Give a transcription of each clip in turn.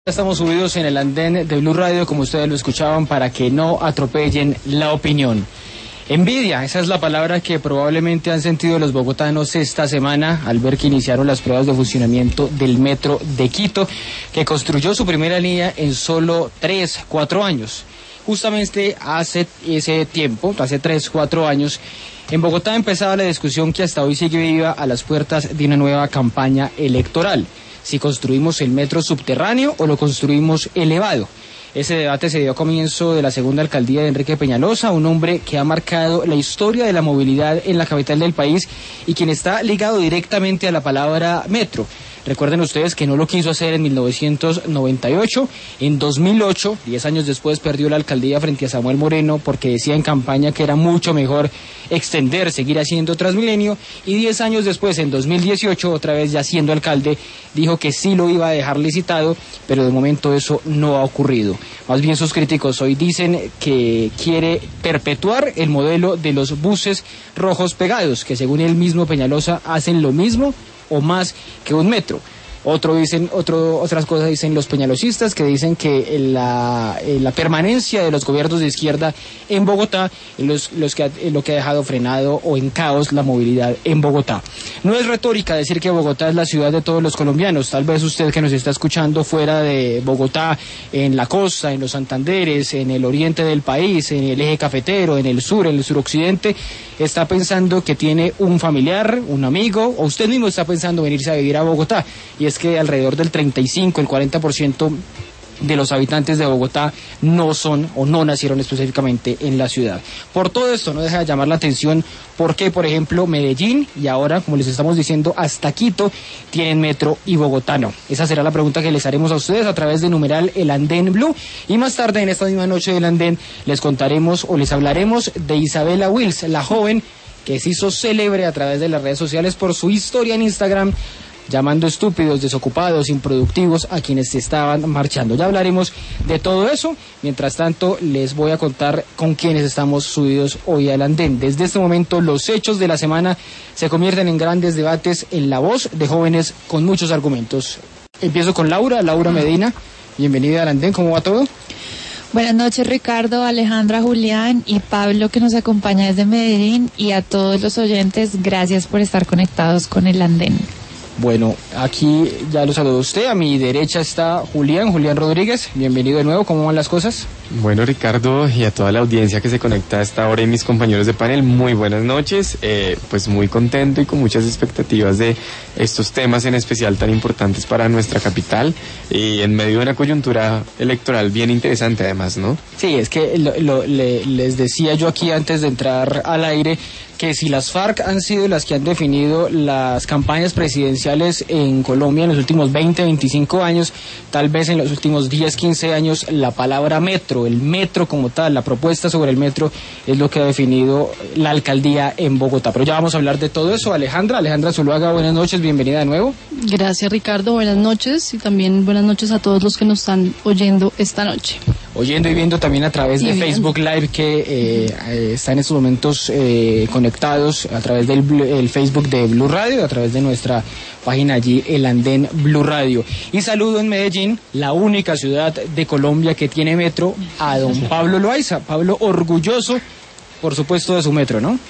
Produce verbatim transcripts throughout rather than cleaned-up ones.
Estamos subidos en el andén de Blue Radio, como ustedes lo escuchaban, para que no atropellen la opinión. Envidia, esa es la palabra que probablemente han sentido los bogotanos esta semana al ver que iniciaron las pruebas de funcionamiento del metro de Quito, que construyó su primera línea en solo tres, cuatro años. Justamente hace ese tiempo, hace tres, cuatro años, en Bogotá empezaba la discusión que hasta hoy sigue viva a las puertas de una nueva campaña electoral. Si construimos el metro subterráneo o lo construimos elevado. Ese debate se dio a comienzo de la segunda alcaldía de Enrique Peñalosa, un hombre que ha marcado la historia de la movilidad en la capital del país y quien está ligado directamente a la palabra metro. Recuerden ustedes que no lo quiso hacer en mil novecientos noventa y ocho, en dos mil ocho, diez años después, perdió la alcaldía frente a Samuel Moreno porque decía en campaña que era mucho mejor extender, seguir haciendo Transmilenio, y diez años después, en dos mil dieciocho, otra vez ya siendo alcalde, dijo que sí lo iba a dejar licitado, pero de momento eso no ha ocurrido. Más bien sus críticos hoy dicen que quiere perpetuar el modelo de los buses rojos pegados, que según el mismo Peñalosa hacen lo mismo o más que un metro. Otro dicen, otro, otras cosas dicen los peñalosistas, que dicen que la, la permanencia de los gobiernos de izquierda en Bogotá es los, los que, lo que ha dejado frenado o en caos la movilidad en Bogotá. No es retórica decir que Bogotá es la ciudad de todos los colombianos. Tal vez usted que nos está escuchando fuera de Bogotá, en la costa, en los Santanderes, en el oriente del país, en el eje cafetero, en el sur, en el suroccidente, está pensando que tiene un familiar, un amigo, o usted mismo está pensando venirse a vivir a Bogotá. Y es que alrededor del treinta y cinco, el cuarenta por ciento de los habitantes de Bogotá no son o no nacieron específicamente en la ciudad. Por todo esto no deja de llamar la atención porque, por ejemplo, Medellín y ahora, como les estamos diciendo, hasta Quito tienen metro y Bogotá no. Esa será la pregunta que les haremos a ustedes a través de numeral El Andén Blue, y más tarde en esta misma noche del Andén les contaremos o les hablaremos de Isabela Wills, la joven que se hizo célebre a través de las redes sociales por su historia en Instagram, llamando estúpidos, desocupados, improductivos a quienes estaban marchando. Ya hablaremos de todo eso. Mientras tanto, les voy a contar con quienes estamos subidos hoy al andén. Desde este momento, los hechos de la semana se convierten en grandes debates en la voz de jóvenes con muchos argumentos. Empiezo con Laura, Laura Medina. Bienvenida al andén, ¿cómo va todo? Buenas noches, Ricardo, Alejandra, Julián y Pablo, que nos acompaña desde Medellín, y a todos los oyentes, gracias por estar conectados con el andén. Bueno, aquí ya lo saludo a usted, a mi derecha está Julián, Julián Rodríguez, bienvenido de nuevo, ¿cómo van las cosas? Bueno, Ricardo, y a toda la audiencia que se conecta a esta hora y mis compañeros de panel, muy buenas noches, eh, pues muy contento y con muchas expectativas de estos temas en especial tan importantes para nuestra capital y en medio de una coyuntura electoral bien interesante además, ¿no? Sí, es que lo, lo, le, les decía yo aquí antes de entrar al aire que si las FARC han sido las que han definido las campañas presidenciales en Colombia en los últimos veinte, veinticinco años, tal vez en los últimos diez, quince años, la palabra metro, el metro como tal, la propuesta sobre el metro es lo que ha definido la alcaldía en Bogotá. Pero ya vamos a hablar de todo eso. Alejandra, Alejandra Zuluaga, buenas noches, bienvenida de nuevo. Gracias, Ricardo, buenas noches, y también buenas noches a todos los que nos están oyendo esta noche. Oyendo y viendo también a través de Facebook Live, que eh, eh, está en estos momentos eh, conectados a través del el Facebook de Blue Radio, a través de nuestra página allí, El Andén Blue Radio. Y saludo en Medellín, la única ciudad de Colombia que tiene metro, a don Pablo Loaiza. Pablo, orgulloso, por supuesto, de su metro, ¿no?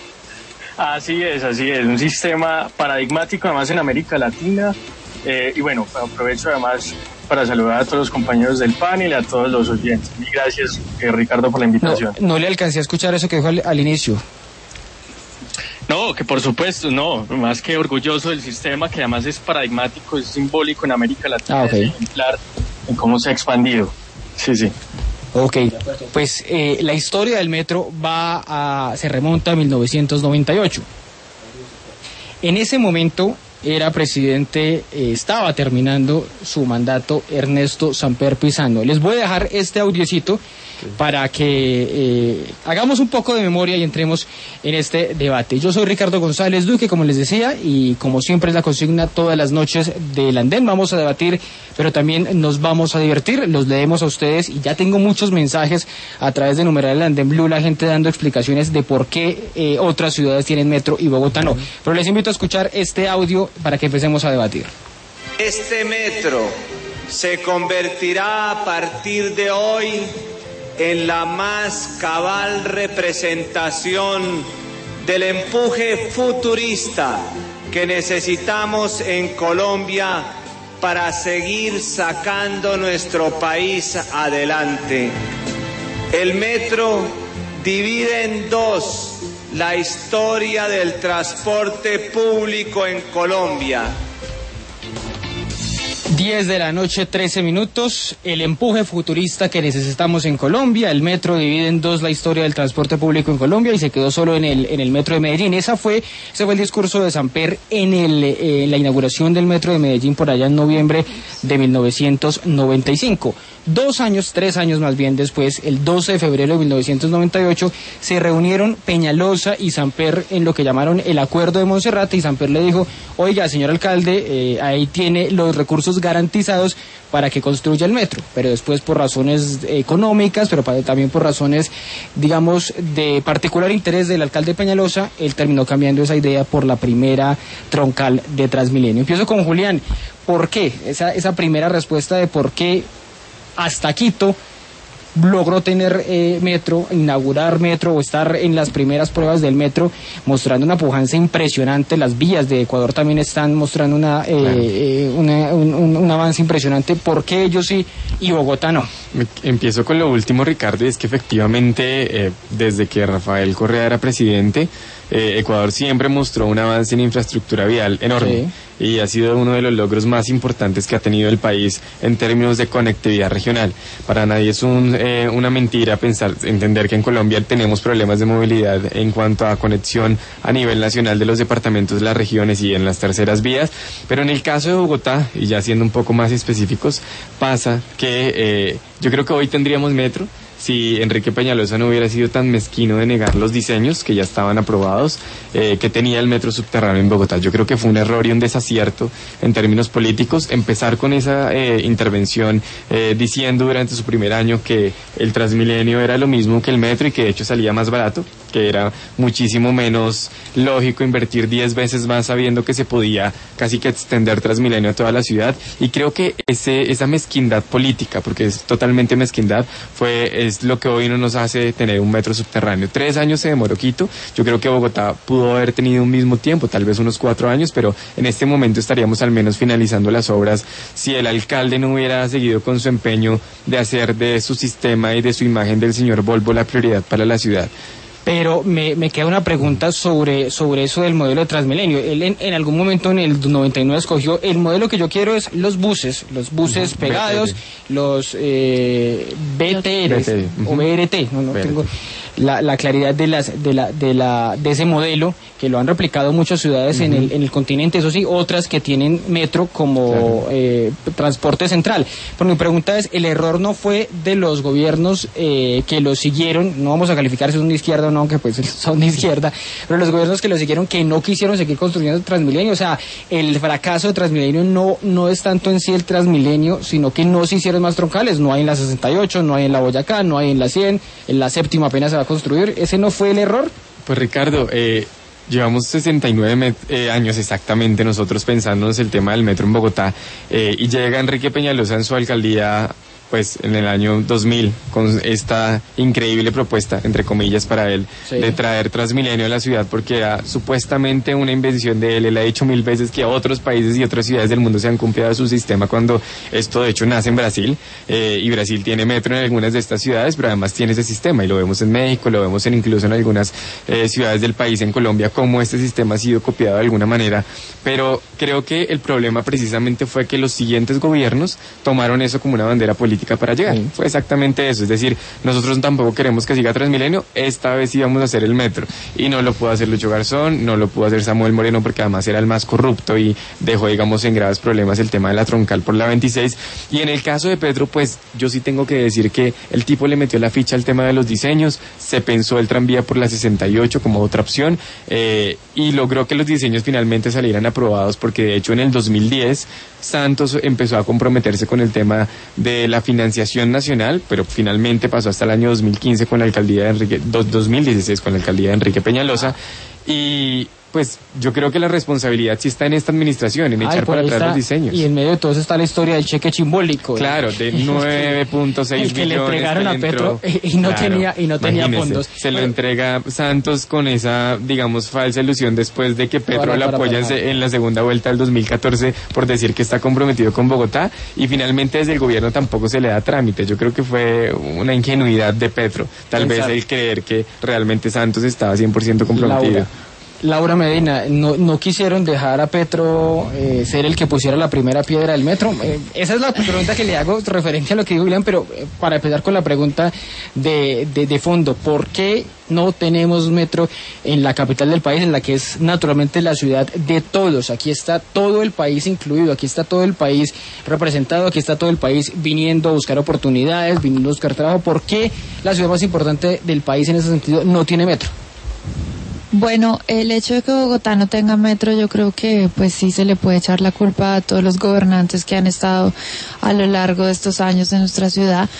Así es, así es, un sistema paradigmático además en América Latina, eh, y bueno, aprovecho además para saludar a todos los compañeros del panel y a todos los oyentes. Y gracias, eh, Ricardo, por la invitación. No, no le alcancé a escuchar eso que dijo al, al inicio. No, que por supuesto, no, más que orgulloso del sistema, que además es paradigmático, es simbólico en América Latina, ah, okay. Es ejemplar en cómo se ha expandido. Sí, sí. Ok, pues eh, la historia del metro va a, se remonta a mil novecientos noventa y ocho. En ese momento era presidente, eh, estaba terminando su mandato Ernesto Samper Pizano. Les voy a dejar este audiocito para que eh, hagamos un poco de memoria y entremos en este debate. Yo soy Ricardo González Duque, como les decía, y como siempre es la consigna todas las noches del andén, vamos a debatir, pero también nos vamos a divertir, los leemos a ustedes, y ya tengo muchos mensajes a través de numeral El Andén Blue, la gente dando explicaciones de por qué eh, otras ciudades tienen metro y Bogotá no. Pero les invito a escuchar este audio para que empecemos a debatir. Este metro se convertirá a partir de hoy en la más cabal representación del empuje futurista que necesitamos en Colombia para seguir sacando nuestro país adelante. El metro divide en dos la historia del transporte público en Colombia. diez de la noche, trece minutos, el empuje futurista que necesitamos en Colombia. El metro divide en dos la historia del transporte público en Colombia y se quedó solo en el, en el metro de Medellín. Esa fue, ese fue el discurso de Samper en el, eh, la inauguración del metro de Medellín por allá en noviembre de mil novecientos noventa y cinco. Dos años, tres años más bien después, el doce de febrero de mil novecientos noventa y ocho, se reunieron Peñalosa y Samper en lo que llamaron el Acuerdo de Monserrate, y Samper le dijo: oiga, señor alcalde, eh, ahí tiene los recursos garantizados para que construya el metro, pero después por razones económicas, pero para, también por razones, digamos, de particular interés del alcalde Peñalosa, él terminó cambiando esa idea por la primera troncal de Transmilenio. Empiezo con Julián. ¿Por qué? Esa, esa primera respuesta de por qué hasta Quito logró tener eh, metro, inaugurar metro o estar en las primeras pruebas del metro, mostrando una pujanza impresionante. Las vías de Ecuador también están mostrando una, eh, bueno. eh, una un, un, un avance impresionante. ¿Por qué ellos sí y Bogotá no? Empiezo con lo último, Ricardo, y es que efectivamente eh, desde que Rafael Correa era presidente, eh, Ecuador siempre mostró un avance en infraestructura vial enorme. Sí. Y ha sido uno de los logros más importantes que ha tenido el país en términos de conectividad regional. Para nadie es un, eh, una mentira pensar, entender que en Colombia tenemos problemas de movilidad en cuanto a conexión a nivel nacional de los departamentos, las regiones y en las terceras vías, pero en el caso de Bogotá, y ya siendo un poco más específicos, pasa que eh, yo creo que hoy tendríamos metro si Enrique Peñalosa no hubiera sido tan mezquino de negar los diseños que ya estaban aprobados, eh, que tenía el metro subterráneo en Bogotá. Yo creo que fue un error y un desacierto en términos políticos empezar con esa eh, intervención eh, diciendo durante su primer año que el Transmilenio era lo mismo que el metro y que de hecho salía más barato, que era muchísimo menos lógico invertir diez veces más sabiendo que se podía casi que extender Transmilenio a toda la ciudad. Y creo que ese esa mezquindad política, porque es totalmente mezquindad, fue es lo que hoy no nos hace tener un metro subterráneo. Tres años se demoró Quito. Yo creo que Bogotá pudo haber tenido un mismo tiempo, tal vez unos cuatro años, pero en este momento estaríamos al menos finalizando las obras si el alcalde no hubiera seguido con su empeño de hacer de su sistema y de su imagen del señor Volvo la prioridad para la ciudad. Pero me, me queda una pregunta sobre, sobre eso del modelo de Transmilenio. Él en, en algún momento en el noventa y nueve escogió: el modelo que yo quiero es los buses, los buses uh-huh. pegados, B T R. los eh, B T R s uh-huh. o B R T, no, no tengo la, la claridad de las de la de la de ese modelo, que lo han replicado muchas ciudades uh-huh. en el en el continente, eso sí, otras que tienen metro como claro. eh, transporte central. Pero mi pregunta es: el error no fue de los gobiernos eh, que lo siguieron, no vamos a calificar si son de izquierda o no, aunque pues son de izquierda, pero los gobiernos que lo siguieron, que no quisieron seguir construyendo Transmilenio. O sea, el fracaso de Transmilenio no no es tanto en sí el Transmilenio, sino que no se hicieron más troncales. No hay en la sesenta y ocho, no hay en la Boyacá, no hay en la cien, en la séptima apenas se va a construir. ¿Ese no fue el error? Pues Ricardo, eh... llevamos sesenta y nueve met- eh, años exactamente nosotros pensándonos el tema del metro en Bogotá, eh, y llega Enrique Peñalosa en su alcaldía pues en el año dos mil con esta increíble propuesta, entre comillas, para él, sí. de traer Transmilenio a la ciudad, porque era supuestamente una invención de él. Él ha dicho mil veces que otros países y otras ciudades del mundo se han copiado su sistema, cuando esto de hecho nace en Brasil, eh, y Brasil tiene metro en algunas de estas ciudades, pero además tiene ese sistema, y lo vemos en México, lo vemos en incluso en algunas eh, ciudades del país, en Colombia, cómo este sistema ha sido copiado de alguna manera. Pero creo que el problema precisamente fue que los siguientes gobiernos tomaron eso como una bandera política para llegar. Sí. Fue exactamente eso, es decir, nosotros tampoco queremos que siga Transmilenio, esta vez íbamos a hacer el metro, y no lo pudo hacer Lucho Garzón, no lo pudo hacer Samuel Moreno, porque además era el más corrupto y dejó, digamos, en graves problemas el tema de la troncal por la veintiséis. Y en el caso de Petro, pues yo sí tengo que decir que el tipo le metió la ficha al tema de los diseños, se pensó el tranvía por la sesenta y ocho como otra opción, eh, y logró que los diseños finalmente salieran aprobados, porque de hecho en el dos mil diez Santos empezó a comprometerse con el tema de la financiación nacional, pero finalmente pasó hasta el año dos mil quince con la alcaldía de Enrique, dos mil dieciséis con la alcaldía de Enrique Peñalosa, y pues yo creo que la responsabilidad sí está en esta administración, en Ay, echar por para ahí atrás está, los diseños. Y en medio de todo eso está la historia del cheque chimbólico. Claro, de nueve punto seis el que millones. le entregaron que a le Petro entró. y no Claro, tenía y no tenía imagínese, fondos. Se lo Pero- entrega Santos con esa, digamos, falsa ilusión después de que Petro Para, la para, apoya para. en la segunda vuelta del dos mil catorce por decir que está comprometido con Bogotá, y finalmente desde el gobierno tampoco se le da trámite. Yo creo que fue una ingenuidad de Petro, tal Pensar. vez el creer que realmente Santos estaba cien por ciento comprometido. Laura. Laura Medina, no, no quisieron dejar a Petro eh, ser el que pusiera la primera piedra del metro. Eh, esa es la pregunta que le hago referencia a lo que dijo William, pero eh, para empezar con la pregunta de, de, de fondo, ¿por qué no tenemos metro en la capital del país, en la que es naturalmente la ciudad de todos? Aquí está todo el país incluido, aquí está todo el país representado, aquí está todo el país viniendo a buscar oportunidades, viniendo a buscar trabajo. ¿Por qué la ciudad más importante del país en ese sentido no tiene metro? Bueno, el hecho de que Bogotá no tenga metro, yo creo que pues sí se le puede echar la culpa a todos los gobernantes que han estado a lo largo de estos años en nuestra ciudad,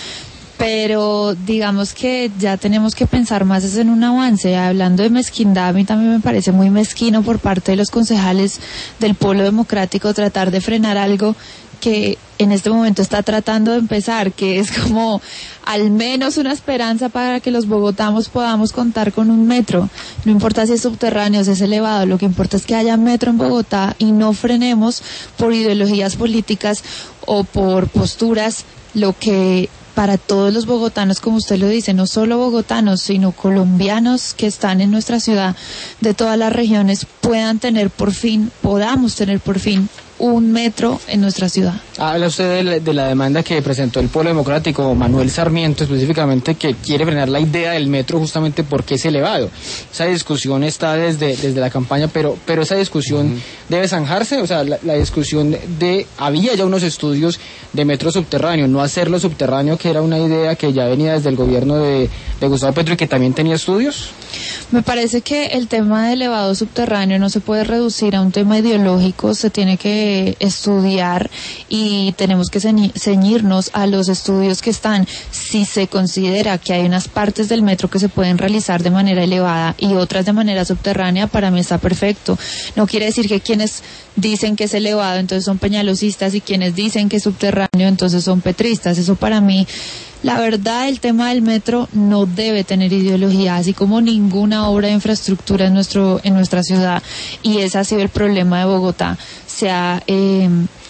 pero digamos que ya tenemos que pensar más es en un avance. Hablando de mezquindad, a mí también me parece muy mezquino por parte de los concejales del Polo Democrático tratar de frenar algo que en este momento está tratando de empezar, que es como al menos una esperanza para que los bogotanos podamos contar con un metro. No importa si es subterráneo, si es elevado, lo que importa es que haya metro en Bogotá y no frenemos por ideologías políticas o por posturas lo que para todos los bogotanos, como usted lo dice, no solo bogotanos, sino colombianos que están en nuestra ciudad de todas las regiones, puedan tener por fin, podamos tener por fin un metro en nuestra ciudad. Habla usted de la, de la demanda que presentó el Polo Democrático, Manuel Sarmiento específicamente, que quiere frenar la idea del metro justamente porque es elevado. Esa discusión está desde, desde la campaña, pero, pero esa discusión uh-huh. debe zanjarse. O sea, la, la discusión de, había ya unos estudios de metro subterráneo, no hacerlo subterráneo, que era una idea que ya venía desde el gobierno de, de Gustavo Petro y que también tenía estudios. Me parece que el tema de elevado subterráneo no se puede reducir a un tema ideológico, se tiene que estudiar y tenemos que ceñi- ceñirnos a los estudios que están. Si se considera que hay unas partes del metro que se pueden realizar de manera elevada y otras de manera subterránea, para mí está perfecto. No quiere decir que quienes dicen que es elevado entonces son peñalosistas y quienes dicen que es subterráneo entonces son petristas. Eso para mí, la verdad, el tema del metro no debe tener ideología, así como ninguna obra de infraestructura en nuestro en nuestra ciudad, y ese ha sido el problema de Bogotá. Se ha, eh,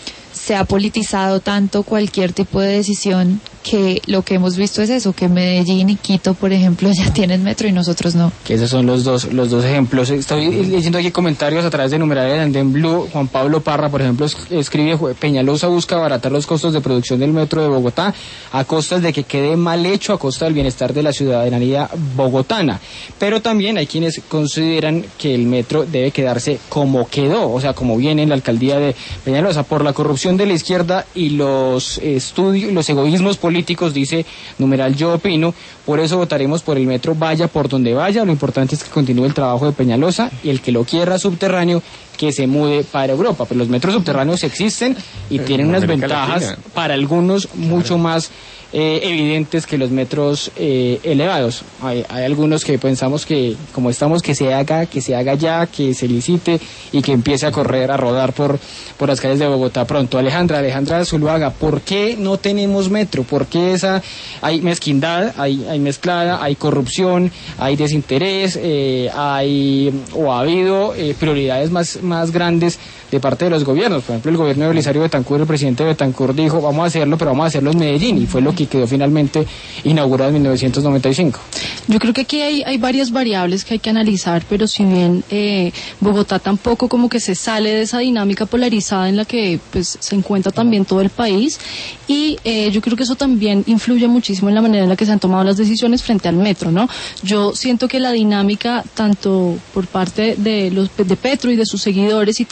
se ha politizado tanto cualquier tipo de decisión que lo que hemos visto es eso, que Medellín y Quito, por ejemplo, ya tienen metro y nosotros no. Que esos son los dos los dos ejemplos. Estoy leyendo aquí comentarios a través de numeral de Andén Blue. Juan Pablo Parra, por ejemplo, escribe: Peñalosa busca abaratar los costos de producción del metro de Bogotá a costas de que quede mal hecho, a costa del bienestar de la ciudadanía bogotana. Pero también hay quienes consideran que el metro debe quedarse como quedó, o sea, como viene en la alcaldía de Peñalosa, por la corrupción de la izquierda y los estudios, los egoísmos políticos políticos, dice numeral yo opino, por eso votaremos por el metro, vaya por donde vaya. Lo importante es que continúe el trabajo de Peñalosa, y el que lo quiera subterráneo, que se mude para Europa. Pero los metros subterráneos existen y Pero tienen unas América ventajas Latina. para algunos mucho claro. más eh, evidentes que los metros eh, elevados. Hay, hay algunos que pensamos que, como estamos, que se haga, que se haga ya, que se licite y que empiece a correr, a rodar por, por las calles de Bogotá pronto. Alejandra, Alejandra Zuluaga, ¿por qué no tenemos metro? ¿Por qué esa hay mezquindad, hay, hay mezclada, hay corrupción, hay desinterés, eh, hay o ha habido eh, prioridades más, más grandes de parte de los gobiernos? Por ejemplo, el gobierno de Belisario Betancur, el presidente Betancur dijo, vamos a hacerlo, pero vamos a hacerlo en Medellín, y fue lo que quedó finalmente inaugurado en mil novecientos noventa y cinco. Yo creo que aquí hay, hay varias variables que hay que analizar, pero si bien eh, Bogotá tampoco como que se sale de esa dinámica polarizada en la que pues se encuentra también todo el país, y eh, yo creo que eso también influye muchísimo en la manera en la que se han tomado las decisiones frente al metro, ¿no? Yo siento que la dinámica, tanto por parte de los de Petro y de sus seguidores, y tanto de Peña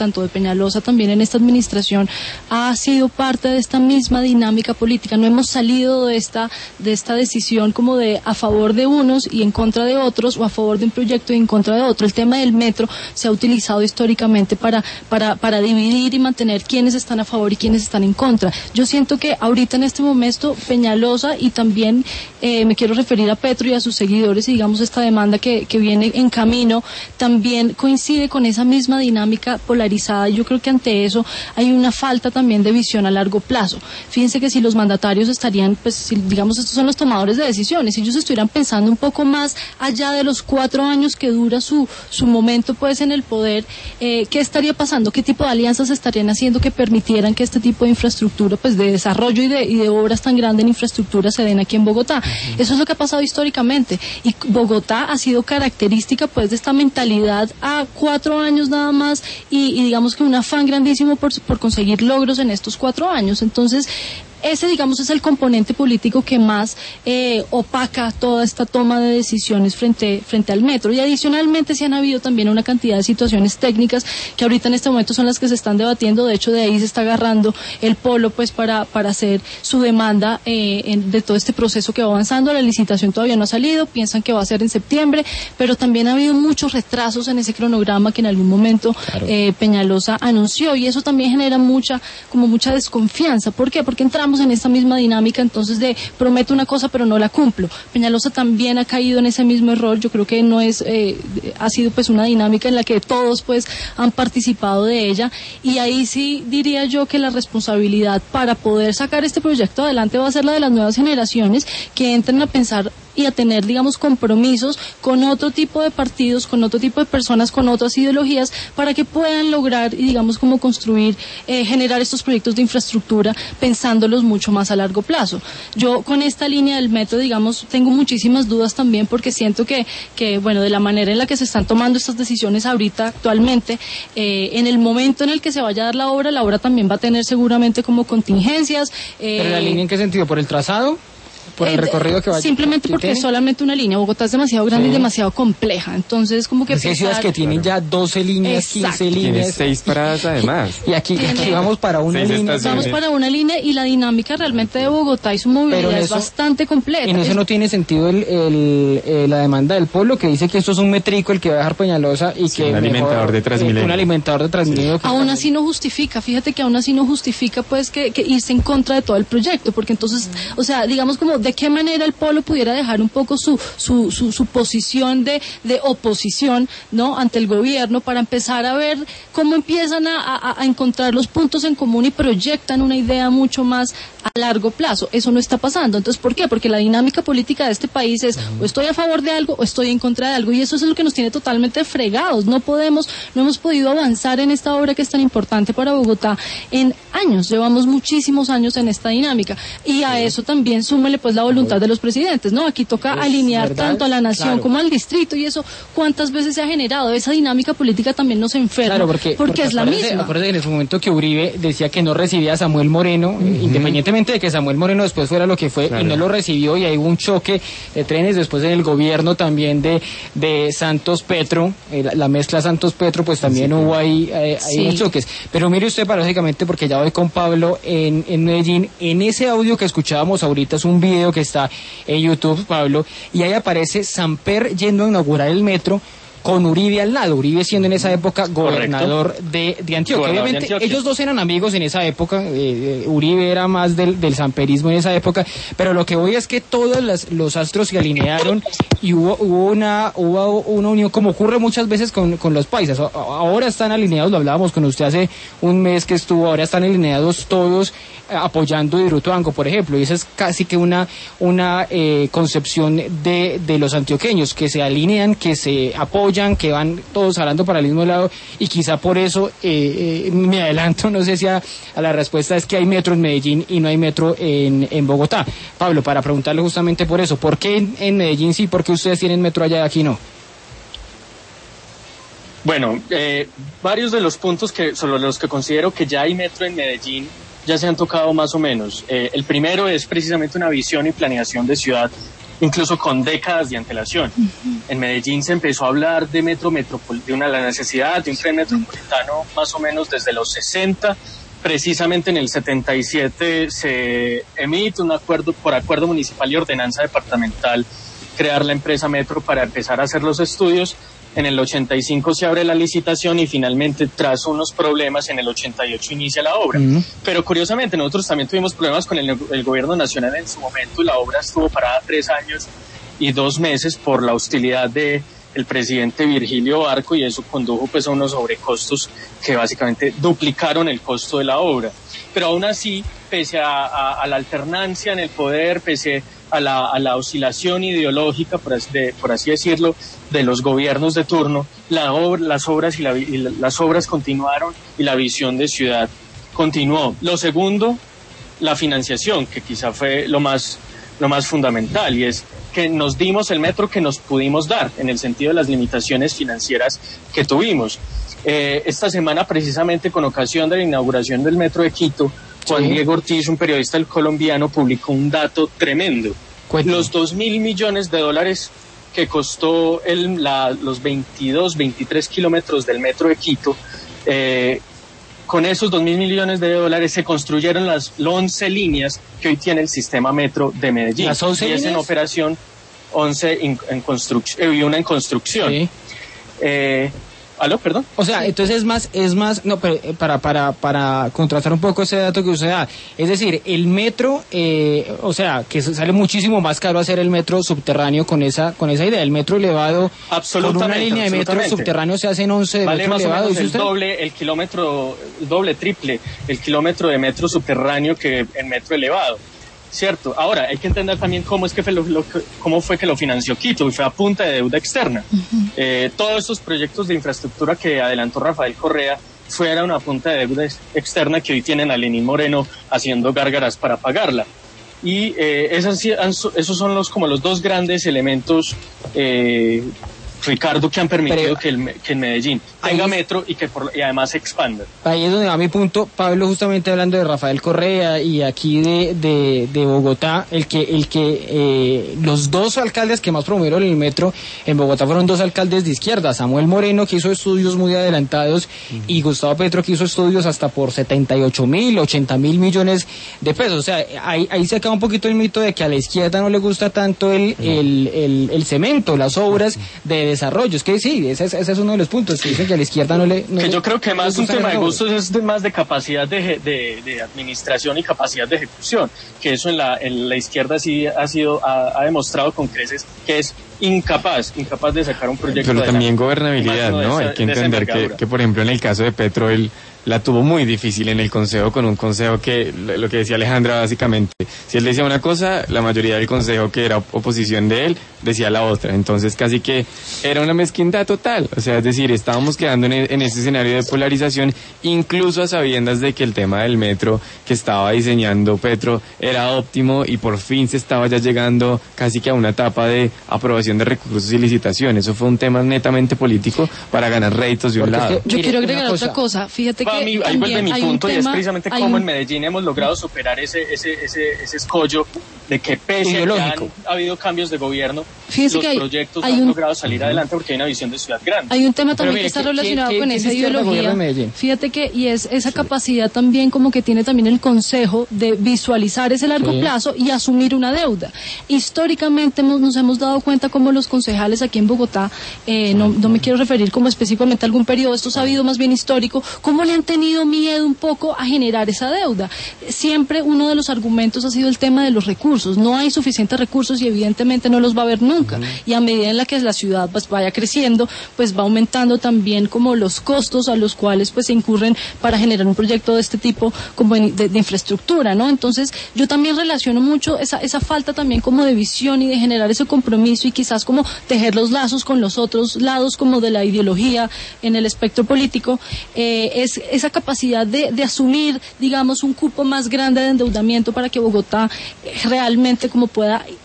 Peñalosa también en esta administración ha sido parte de esta misma dinámica política. No hemos salido de esta, de esta decisión como de a favor de unos y en contra de otros, o a favor de un proyecto y en contra de otro. El tema del metro se ha utilizado históricamente para, para, para dividir y mantener quiénes están a favor y quiénes están en contra. Yo siento que ahorita en este momento Peñalosa, y también eh, me quiero referir a Petro y a sus seguidores, y digamos esta demanda que, que viene en camino, también coincide con esa misma dinámica polarizada. Yo creo que ante eso hay una falta también de visión a largo plazo. Fíjense que si los mandatarios estarían, pues si, digamos, estos son los tomadores de decisiones, si ellos estuvieran pensando un poco más allá de los cuatro años que dura su, su momento pues en el poder, eh, ¿qué estaría pasando? ¿Qué tipo de alianzas estarían haciendo que permitieran que este tipo de infraestructura, pues de desarrollo y de, y de obras tan grandes en infraestructura se den aquí en Bogotá? Uh-huh. Eso es lo que ha pasado históricamente, y Bogotá ha sido característica pues de esta mentalidad a cuatro años nada más, y, y digamos que un afán grandísimo por, por conseguir logros en estos cuatro años. Entonces, ese, digamos, es el componente político que más eh, opaca toda esta toma de decisiones frente, frente al metro. Y adicionalmente se han habido también una cantidad de situaciones técnicas que ahorita en este momento son las que se están debatiendo. De hecho, de ahí se está agarrando el polo pues para, para hacer su demanda eh, en, de todo este proceso que va avanzando. La licitación todavía no ha salido, piensan que va a ser en septiembre, pero también ha habido muchos retrasos en ese cronograma que en algún momento claro. eh, Peñalosa anunció, y eso también genera mucha, como mucha desconfianza. ¿Por qué? Porque entramos en esta misma dinámica entonces de prometo una cosa pero no la cumplo. Peñalosa también ha caído en ese mismo error. Yo creo que no es, eh, ha sido pues una dinámica en la que todos pues han participado de ella, y ahí sí diría yo que la responsabilidad para poder sacar este proyecto adelante va a ser la de las nuevas generaciones, que entren a pensar y a tener, digamos, compromisos con otro tipo de partidos, con otro tipo de personas, con otras ideologías, para que puedan lograr y, digamos, como construir, eh, generar estos proyectos de infraestructura pensándolos mucho más a largo plazo. Yo con esta línea del metro, digamos, tengo muchísimas dudas también, porque siento que, que bueno, de la manera en la que se están tomando estas decisiones ahorita, actualmente, eh, en el momento en el que se vaya a dar la obra, la obra también va a tener seguramente como contingencias. Eh, ¿Pero la línea en qué sentido? ¿Por el trazado? ¿Por el recorrido que vaya? Simplemente porque es solamente una línea. Bogotá es demasiado grande sí. y demasiado compleja. Entonces, como que. Es que hay ciudades que tienen ya doce líneas, Exacto. quince líneas. Tiene seis paradas además. Y aquí, aquí vamos para una seis línea. Vamos para una línea, y la dinámica realmente de Bogotá y su movilidad eso, es bastante completa. En eso es... no tiene sentido el, el, eh, la demanda del pueblo, que dice que esto es un metrico el que va a dejar Peñalosa y sí, que. Un alimentador mejor, de Transmilenio. Eh, un alimentador de Transmilenio. Sí. Aún así no justifica, fíjate que aún así no justifica pues que, que irse en contra de todo el proyecto, porque entonces, mm. o sea, digamos como de qué manera el pueblo pudiera dejar un poco su su su, su posición de, de oposición, ¿no?, ante el gobierno, para empezar a ver cómo empiezan a, a, a encontrar los puntos en común y proyectan una idea mucho más a largo plazo. Eso no está pasando. Entonces, ¿por qué? Porque la dinámica política de este país es o estoy a favor de algo o estoy en contra de algo, y eso es lo que nos tiene totalmente fregados. No podemos, no hemos podido avanzar en esta obra que es tan importante para Bogotá en años. Llevamos muchísimos años en esta dinámica, y a eso también súmele pues la voluntad de los presidentes, ¿no? Aquí toca es alinear verdad, tanto a la nación claro. como al distrito, y eso cuántas veces se ha generado. Esa dinámica política también nos enferma, claro, porque, porque, porque es la acuérdate, misma. Acuérdate en ese momento que Uribe decía que no recibía a Samuel Moreno, uh-huh. independientemente de que Samuel Moreno después fuera lo que fue, claro. y no lo recibió, y hay hubo un choque de trenes después en el gobierno también de, de Santos Petro, eh, la, la mezcla Santos Petro, pues también sí, hubo ahí, eh, sí. ahí unos choques. Pero mire usted, paradójicamente, porque ya voy con Pablo en, en Medellín, en ese audio que escuchábamos ahorita es un video que está en YouTube, Pablo, y ahí aparece Samper yendo a inaugurar el metro con Uribe al lado, Uribe siendo en esa época gobernador de, de Antioquia. Gobernador Obviamente de Antioquia. Ellos dos eran amigos en esa época, eh, Uribe era más del, del samperismo en esa época, pero lo que voy es que todos las, los astros se alinearon y hubo, hubo, una, hubo una unión, como ocurre muchas veces con, con los paisas. Ahora están alineados, lo hablábamos con usted hace un mes que estuvo, ahora están alineados todos apoyando a Hidroituango, por ejemplo, y esa es casi que una una eh, concepción de, de los antioqueños, que se alinean, que se apoyan, que van todos hablando para el mismo lado, y quizá por eso eh, eh, me adelanto, no sé si a, a la respuesta es que hay metro en Medellín y no hay metro en, en Bogotá. Pablo, para preguntarle justamente por eso, ¿por qué en, en Medellín sí, por qué ustedes tienen metro allá y aquí no? Bueno, eh, varios de los puntos que sobre los que considero que ya hay metro en Medellín ya se han tocado más o menos. Eh, el primero es precisamente una visión y planeación de ciudad incluso con décadas de antelación. Uh-huh. En Medellín se empezó a hablar de metro metropol- de una la necesidad de un tren metropolitano más o menos desde los sesenta. Precisamente en el setenta y siete se emite un acuerdo por acuerdo municipal y ordenanza departamental crear la empresa Metro para empezar a hacer los estudios. En el ochenta y cinco se abre la licitación y finalmente, tras unos problemas, en el ochenta y ocho inicia la obra. Uh-huh. Pero curiosamente nosotros también tuvimos problemas con el, el gobierno nacional en su momento. La obra estuvo parada tres años y dos meses por la hostilidad de el presidente Virgilio Barco, y eso condujo pues a unos sobrecostos que básicamente duplicaron el costo de la obra. Pero aún así, pese a, a, a la alternancia en el poder, pese a la, a la oscilación ideológica, por así, de, por así decirlo, de los gobiernos de turno, la obra, las obras y, la, y la, las obras continuaron y la visión de ciudad continuó. Lo segundo, la financiación, que quizá fue lo más, lo más fundamental, y es que nos dimos el metro que nos pudimos dar, en el sentido de las limitaciones financieras que tuvimos. Eh, esta semana, precisamente con ocasión de la inauguración del metro de Quito, Juan sí. Diego Ortiz, un periodista colombiano, publicó un dato tremendo. Cuéntame. Los dos mil millones de dólares que costó el, la, los veintidós, veintitrés kilómetros del metro de Quito, eh, con esos dos mil millones de dólares se construyeron las once líneas que hoy tiene el sistema metro de Medellín. ¿Las once y es líneas? En operación, once en, en construcción, y una en construcción. Sí. Eh, ¿Aló, perdón? O sea, entonces es más, es más, no, pero para, para, para contrastar un poco ese dato que usted da, es decir, el metro, eh, o sea, que sale muchísimo más caro hacer el metro subterráneo con esa, con esa idea, el metro elevado, con una línea de metro subterráneo se hacen once de vale metro más elevado. O menos el usted? doble, el kilómetro, el doble, triple, el kilómetro de metro subterráneo que el metro elevado. Cierto. Ahora, hay que entender también cómo es que fue lo, lo, cómo fue que lo financió Quito, y fue a punta de deuda externa. Uh-huh. Eh, todos estos proyectos de infraestructura que adelantó Rafael Correa fueron a punta de deuda ex, externa que hoy tienen a Lenín Moreno haciendo gárgaras para pagarla. Y eh, esas, esos son los como los dos grandes elementos, eh, Ricardo, que han permitido Pero, que, el, que el Medellín tenga ahí, metro y que por, y además se expanda. Ahí es donde va mi punto, Pablo, justamente hablando de Rafael Correa y aquí de, de, de Bogotá, el que, el que eh, los dos alcaldes que más promovieron el metro en Bogotá fueron dos alcaldes de izquierda, Samuel Moreno, que hizo estudios muy adelantados, uh-huh. y Gustavo Petro, que hizo estudios hasta por setenta y ocho mil, ochenta mil millones de pesos. O sea, ahí, ahí se acaba un poquito el mito de que a la izquierda no le gusta tanto el, uh-huh. el, el, el cemento, las obras uh-huh. de desarrollo. Es que sí, ese es, ese es uno de los puntos que dicen que a la izquierda no le... No que le, yo creo que más no un tema de gustos es de, más de capacidad de, de, de administración y capacidad de ejecución, que eso en la, en la izquierda sí ha sido ha, ha demostrado con creces que es incapaz, incapaz de sacar un proyecto. Pero de también la, gobernabilidad, ¿no? Esa, Hay que entender que, que, por ejemplo, en el caso de Petro, él la tuvo muy difícil en el consejo, con un consejo que, lo que decía Alejandra básicamente, si él decía una cosa, la mayoría del consejo que era oposición de él, decía la otra. Entonces casi que era una mezquindad total. O sea, es decir, estábamos quedando en, en ese escenario de polarización, incluso a sabiendas de que el tema del metro que estaba diseñando Petro era óptimo y por fin se estaba ya llegando casi que a una etapa de aprobación de recursos y licitación. Eso fue un tema netamente político para ganar réditos de un Porque lado. Es que, yo Mire, quiero agregar cosa. otra cosa. Fíjate que mí, ahí vuelve mi punto, tema, y es precisamente cómo un... en Medellín hemos logrado superar ese ese ese, ese escollo de que pese a que han ha habido cambios de gobierno, Fíjese los que hay, proyectos hay han un, logrado salir adelante porque hay una visión de ciudad grande. Hay un tema también mire, que está ¿qué, relacionado qué, con qué, esa qué ideología. Fíjate que, y es esa sí. capacidad también como que tiene también el Consejo de visualizar ese largo sí. plazo y asumir una deuda. Históricamente hemos, nos hemos dado cuenta como los concejales aquí en Bogotá, eh, no, no me quiero referir como específicamente a algún periodo, esto ha habido más bien histórico, cómo le han tenido miedo un poco a generar esa deuda. Siempre uno de los argumentos ha sido el tema de los recursos. No hay suficientes recursos y evidentemente no los va a haber nunca. Uh-huh. Y a medida en la que la ciudad pues, vaya creciendo, pues va aumentando también como los costos a los cuales pues se incurren para generar un proyecto de este tipo como de, de, de infraestructura, ¿no? Entonces yo también relaciono mucho esa, esa falta también como de visión y de generar ese compromiso y quizás como tejer los lazos con los otros lados como de la ideología en el espectro político, eh, es esa capacidad de, de asumir, digamos, un cupo más grande de endeudamiento para que Bogotá realmente como pueda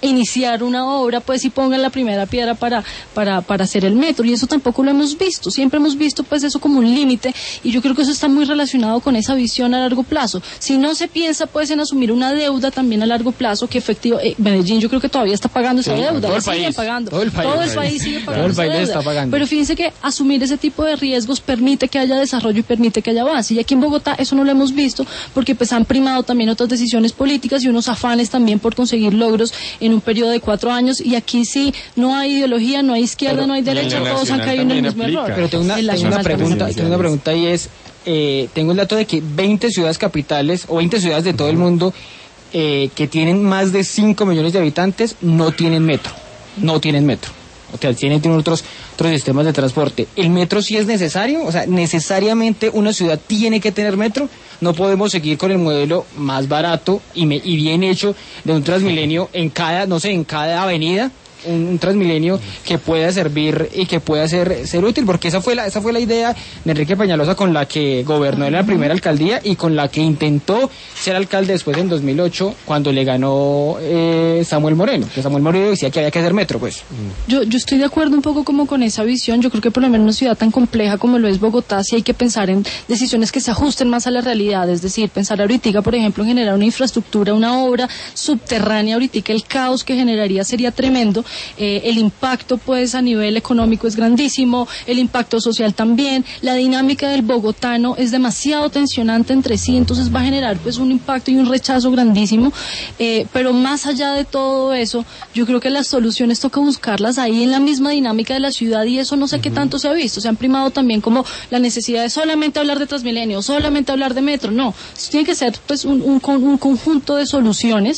iniciar una obra, pues y pongan la primera piedra para, para, para hacer el metro, y eso tampoco lo hemos visto, siempre hemos visto pues eso como un límite, y yo creo que eso está muy relacionado con esa visión a largo plazo. Si no se piensa pues en asumir una deuda también a largo plazo, que efectivo, eh, Medellín yo creo que todavía está pagando esa sí, deuda, todo la el siguen país, pagando, todo el país, todo el país sigue pagando todo el país esa deuda, está pagando. Pero fíjense que asumir ese tipo de riesgos permite que haya desarrollo y permite que haya avance, y aquí en Bogotá eso no lo hemos visto, porque pues han primado también otras decisiones políticas y unos afanes también por conseguir logros en un periodo de cuatro años, y aquí sí no hay ideología, no hay izquierda, pero, no hay derecha, todos han caído en el mismo aplica. error. Pero tengo una, tengo una pregunta, tengo una pregunta y es, eh, tengo el dato de que veinte ciudades capitales o veinte ciudades de todo el mundo eh, que tienen más de cinco millones de habitantes no tienen metro, no tienen metro. O sea, tienen, tienen otros, otros sistemas de transporte. ¿El metro sí es necesario? O sea, ¿necesariamente una ciudad tiene que tener metro? No podemos seguir con el modelo más barato y, me, y bien hecho de un Transmilenio en cada, no sé, en cada avenida. Un, un Transmilenio que pueda servir y que pueda ser ser útil, porque esa fue la esa fue la idea de Enrique Peñalosa, con la que gobernó en la primera alcaldía y con la que intentó ser alcalde después en dos mil ocho, cuando le ganó eh, Samuel Moreno, que Samuel Moreno decía que había que hacer metro, pues. Yo yo estoy de acuerdo un poco como con esa visión. Yo creo que por lo menos en una ciudad tan compleja como lo es Bogotá, sí hay que pensar en decisiones que se ajusten más a la realidad, es decir, pensar ahorita, por ejemplo, en generar una infraestructura, una obra subterránea, ahorita el caos que generaría sería tremendo. Eh, el impacto pues a nivel económico es grandísimo, el impacto social también, la dinámica del bogotano es demasiado tensionante entre sí, entonces va a generar pues un impacto y un rechazo grandísimo, eh, pero más allá de todo eso, yo creo que las soluciones toca buscarlas ahí en la misma dinámica de la ciudad, y eso no sé uh-huh. qué tanto se ha visto. Se han primado también como la necesidad de solamente hablar de Transmilenio, solamente hablar de metro, no, eso tiene que ser pues un, un, un conjunto de soluciones,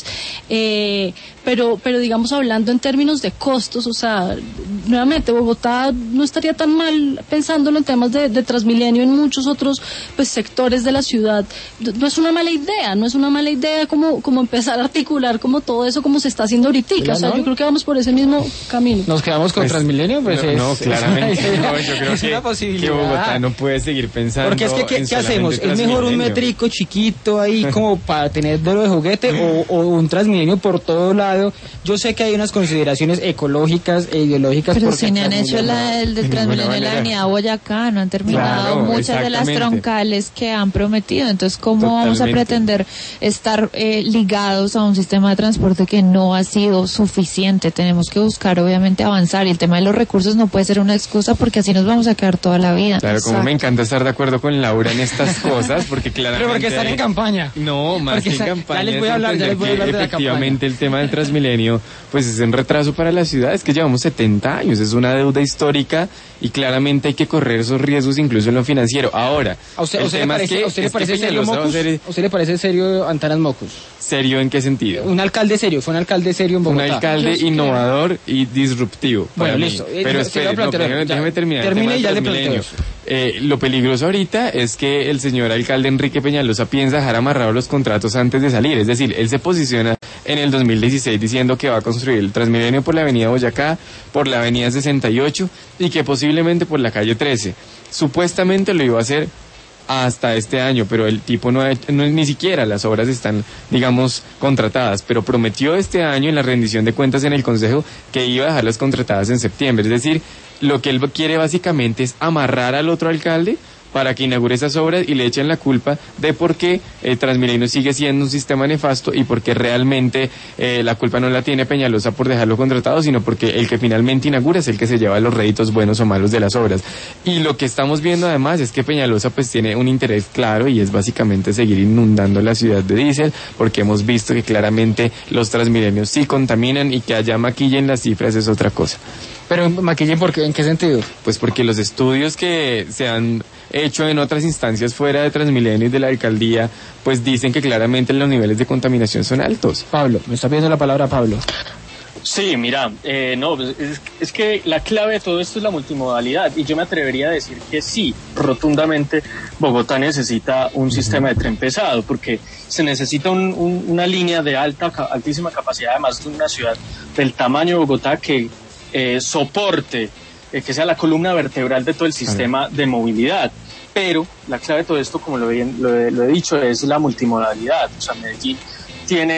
eh, pero, pero digamos hablando en términos de costos, o sea, nuevamente Bogotá no estaría tan mal pensándolo en temas de, de Transmilenio en muchos otros pues sectores de la ciudad. No es una mala idea, no es una mala idea como, como empezar a articular como todo eso como se está haciendo ahorita, o sea, ¿no? Yo creo que vamos por ese mismo camino. ¿Nos quedamos con pues, Transmilenio? Pues no, es, no, claramente es una, no, yo creo es que, una posibilidad. que Bogotá no puede seguir pensando. Porque es que, ¿qué, ¿qué hacemos? ¿Es mejor un metrico chiquito ahí como para tener de lo de juguete o, o un Transmilenio por todo lado? Yo sé que hay unas consideraciones ecológicas e ideológicas. Pero si no han hecho la, el de Transmilenio de la avenida Boyacá, no han terminado claro, muchas de las troncales que han prometido. Entonces, ¿cómo Totalmente. vamos a pretender estar eh, ligados a un sistema de transporte que no ha sido suficiente? Tenemos que buscar, obviamente, avanzar. Y el tema de los recursos no puede ser una excusa, porque así nos vamos a quedar toda la vida. Claro, Exacto. como me encanta estar de acuerdo con Laura en estas cosas, porque claramente... Pero porque están en campaña. No, más porque que está, en campaña. Ya les voy a hablar, ya les voy a hablar de la campaña. Efectivamente, el tema del Transmilenio, pues es un retraso para la ciudad. Es que llevamos setenta años, es una deuda histórica y claramente hay que correr esos riesgos incluso en lo financiero. Ahora, ¿a usted, el usted tema le parece, es que, ¿a usted le parece serio Mocus? Ser... ¿A usted le parece serio Antanas Mocus? ¿Serio en qué sentido? Un alcalde serio, fue un alcalde serio en Bogotá. Un alcalde Yo innovador que... y disruptivo. Bueno, para listo. Mí. Pero espere, no, déjeme, déjeme terminar. Termine y ya le planteo. Eh, lo peligroso ahorita es que el señor alcalde Enrique Peñalosa piensa dejar amarrados los contratos antes de salir. Es decir, él se posiciona en el dos mil dieciséis diciendo que va a construir el Transmilenio por la avenida Boyacá, por la avenida sesenta y ocho y que posiblemente por la calle trece. Supuestamente lo iba a hacer hasta este año, pero el tipo no, ha, no ni siquiera las obras están, digamos, contratadas, pero prometió este año en la rendición de cuentas en el Consejo que iba a dejarlas contratadas en septiembre. Es decir, lo que él quiere básicamente es amarrar al otro alcalde para que inaugure esas obras y le echen la culpa de por qué eh, Transmilenio sigue siendo un sistema nefasto y porque realmente eh, la culpa no la tiene Peñalosa por dejarlo contratado, sino porque el que finalmente inaugura es el que se lleva los réditos buenos o malos de las obras. Y lo que estamos viendo además es que Peñalosa pues tiene un interés claro y es básicamente seguir inundando la ciudad de diésel, porque hemos visto que claramente los Transmilenios sí contaminan y que allá maquillen las cifras es otra cosa. Pero maquillen, ¿por qué? ¿En qué sentido? Pues porque los estudios que se han hecho en otras instancias fuera de Transmilenio y de la alcaldía, pues dicen que claramente los niveles de contaminación son altos. Pablo, me está pidiendo la palabra Pablo. Sí, mira, eh, no, es, es que la clave de todo esto es la multimodalidad y yo me atrevería a decir que sí, rotundamente Bogotá necesita un uh-huh. sistema de tren pesado porque se necesita un, un, una línea de alta, altísima capacidad, además de una ciudad del tamaño de Bogotá que eh, soporte, eh, que sea la columna vertebral de todo el sistema uh-huh. de movilidad. Pero la clave de todo esto, como lo he, lo, he, lo he dicho, es la multimodalidad. O sea, Medellín tiene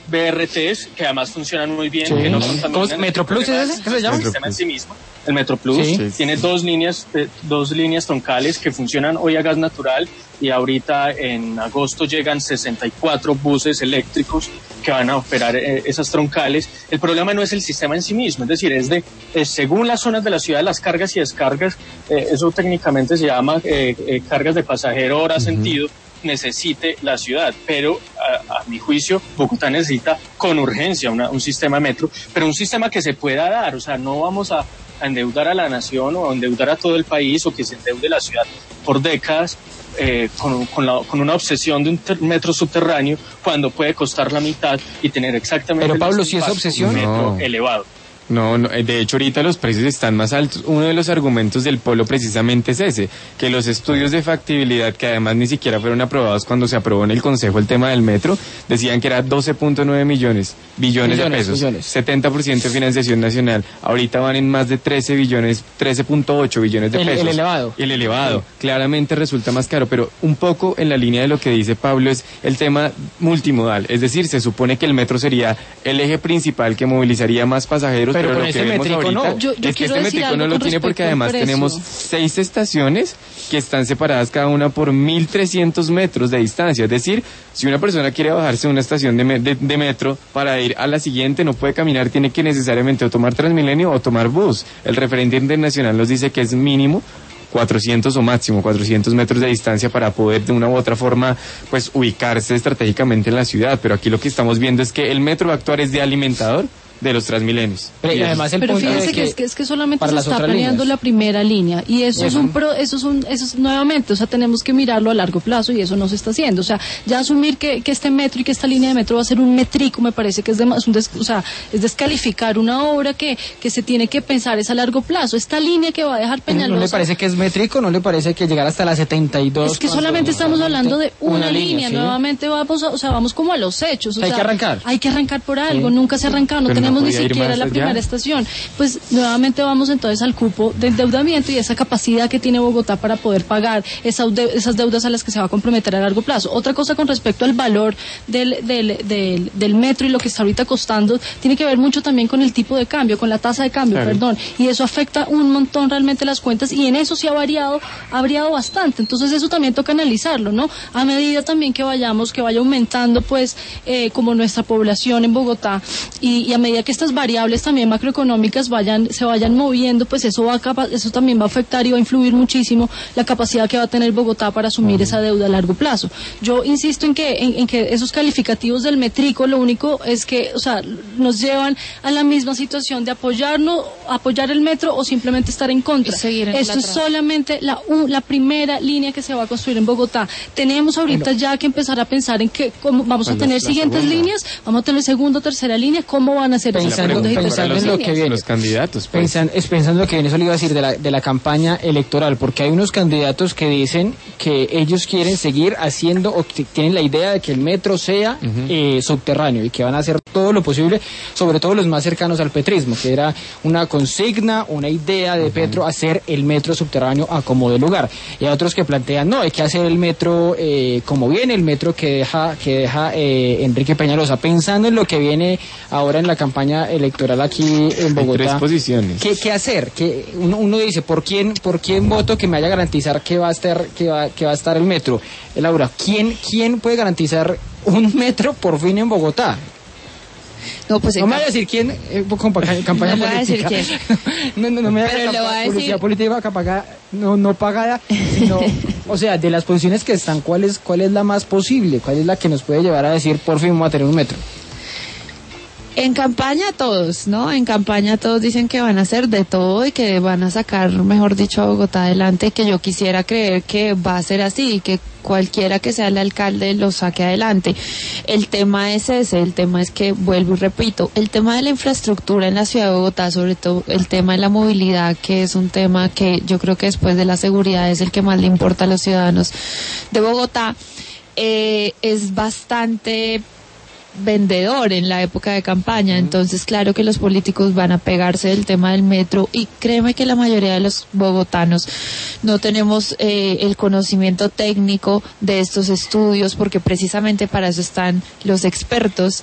B R Ts que además funcionan muy bien, sí. que no contaminan. ¿Metro-Plus es ese? ¿Qué se llama? El sistema en sí mismo. El Metro-Plus sí. tiene dos líneas, eh, dos líneas troncales que funcionan hoy a gas natural, y ahorita en agosto llegan sesenta y cuatro buses eléctricos que van a operar eh, esas troncales. El problema no es el sistema en sí mismo, es decir, es de eh, según las zonas de la ciudad, las cargas y descargas, eh, eso técnicamente se llama eh, eh, cargas de pasajero hora uh-huh. sentido, necesite la ciudad, pero a, a mi juicio Bogotá necesita con urgencia una, un sistema metro, pero un sistema que se pueda dar, o sea, no vamos a, a endeudar a la nación o a endeudar a todo el país, o que se endeude la ciudad por décadas eh, con, con, la, con una obsesión de un ter- metro subterráneo, cuando puede costar la mitad y tener exactamente pero Pablo, si es obsesión, un metro no. elevado. No, no, de hecho ahorita los precios están más altos. Uno de los argumentos del Polo precisamente es ese, que los estudios de factibilidad, que además ni siquiera fueron aprobados cuando se aprobó en el Consejo el tema del metro, decían que era doce punto nueve millones, billones, billones de pesos, billones. setenta por ciento de financiación nacional. Ahorita van en más de trece billones, trece punto ocho billones de el, pesos. El elevado. El elevado, sí. Claramente resulta más caro, pero un poco en la línea de lo que dice Pablo es el tema multimodal, es decir, se supone que el metro sería el eje principal que movilizaría más pasajeros, pero, pero lo este que vemos ahorita no. yo, yo es que este métrico no lo tiene porque además tenemos seis estaciones que están separadas cada una por mil trescientos metros de distancia. Es decir, si una persona quiere bajarse de una estación de, me, de, de metro para ir a la siguiente, no puede caminar, tiene que necesariamente o tomar Transmilenio o tomar bus. El referente internacional nos dice que es mínimo cuatrocientos o máximo cuatrocientos metros de distancia para poder de una u otra forma pues ubicarse estratégicamente en la ciudad, pero aquí lo que estamos viendo es que el metro va a actuar es de alimentador de los Transmilenios. Pero, y además el pero punto fíjense es que, que, es que es que solamente se está planeando líneas. la primera línea, y eso, eso es un pro, eso es un eso es nuevamente, o sea, tenemos que mirarlo a largo plazo, y eso no se está haciendo. O sea, ya asumir que, que este metro y que esta línea de metro va a ser un metrico, me parece que es, de, es un des, o sea, es descalificar una obra que, que se tiene que pensar es a largo plazo. Esta línea que va a dejar Peñalosa, ¿no le parece que es métrico? ¿No le parece que llegar hasta la setenta y dos? Es que solamente estamos hablando de una, una línea, línea ¿sí? Nuevamente vamos a, o sea, vamos como a los hechos. O hay sea, que arrancar. Hay que arrancar por algo, sí. Nunca se ha arrancado, no pero tenemos no ni siquiera la primera ya. estación. Pues nuevamente vamos entonces al cupo de endeudamiento y esa capacidad que tiene Bogotá para poder pagar esas, de, esas deudas a las que se va a comprometer a largo plazo. Otra cosa con respecto al valor del, del, del, del metro y lo que está ahorita costando, tiene que ver mucho también con el tipo de cambio, con la tasa de cambio, claro. perdón, y eso afecta un montón realmente las cuentas, y en eso sí ha variado, ha variado bastante. Entonces eso también toca analizarlo, ¿no? A medida también que vayamos, que vaya aumentando pues eh, como nuestra población en Bogotá, y, y a medida que estas variables también macroeconómicas vayan, se vayan moviendo, pues eso va a, eso también va a afectar y va a influir muchísimo la capacidad que va a tener Bogotá para asumir uh-huh. esa deuda a largo plazo. Yo insisto en que, en, en que esos calificativos del metrico, lo único es que, o sea, nos llevan a la misma situación de apoyarnos, apoyar el metro o simplemente estar en contra. En Esto es solamente la, uh, la primera línea que se va a construir en Bogotá. Tenemos ahorita bueno. ya que empezar a pensar en que cómo vamos a tener siguientes segunda. líneas, vamos a tener segunda o tercera línea, cómo van a ser pensando, esas pensando en lo que viene. Los candidatos. Pues. Pensan, es pensando lo que viene, eso le iba a decir de la, de la campaña electoral, porque hay unos candidatos que dicen que ellos quieren seguir haciendo, o que tienen la idea de que el metro sea uh-huh. eh, subterráneo, y que van a hacer todo lo posible, sobre todo los más cercanos al petrismo, que era una consigna, una idea de uh-huh. Petro, hacer el metro subterráneo a como de lugar. Y hay otros que plantean, no, hay que hacer el metro eh, como viene, el metro que deja, que deja eh, Enrique Peñalosa. Pensando en lo que viene ahora en la campaña electoral aquí en Bogotá. Hay tres posiciones. ¿Qué, qué hacer? ¿Qué, uno, uno dice, ¿por quién, por quién voto que me vaya a garantizar que va a estar, que va, que va a estar el metro? Laura, ¿quién, quién puede garantizar un metro por fin en Bogotá? No, pues no me vaya a decir quién, eh, con campaña no política. Quién. No, no, no me vaya a decir publicidad política pagada, no, no pagada, sino, o sea, de las posiciones que están, ¿cuál es, cuál es la más posible? ¿Cuál es la que nos puede llevar a decir, por fin vamos a tener un metro? En campaña todos, ¿no? En campaña todos dicen que van a hacer de todo y que van a sacar, mejor dicho, a Bogotá adelante, que yo quisiera creer que va a ser así y que cualquiera que sea el alcalde lo saque adelante. El tema es ese, el tema es que, vuelvo y repito, el tema de la infraestructura en la ciudad de Bogotá, sobre todo el tema de la movilidad, que es un tema que yo creo que después de la seguridad es el que más le importa a los ciudadanos de Bogotá, eh, es bastante vendedor en la época de campaña, entonces claro que los políticos van a pegarse del tema del metro, y créeme que la mayoría de los bogotanos no tenemos eh, el conocimiento técnico de estos estudios, porque precisamente para eso están los expertos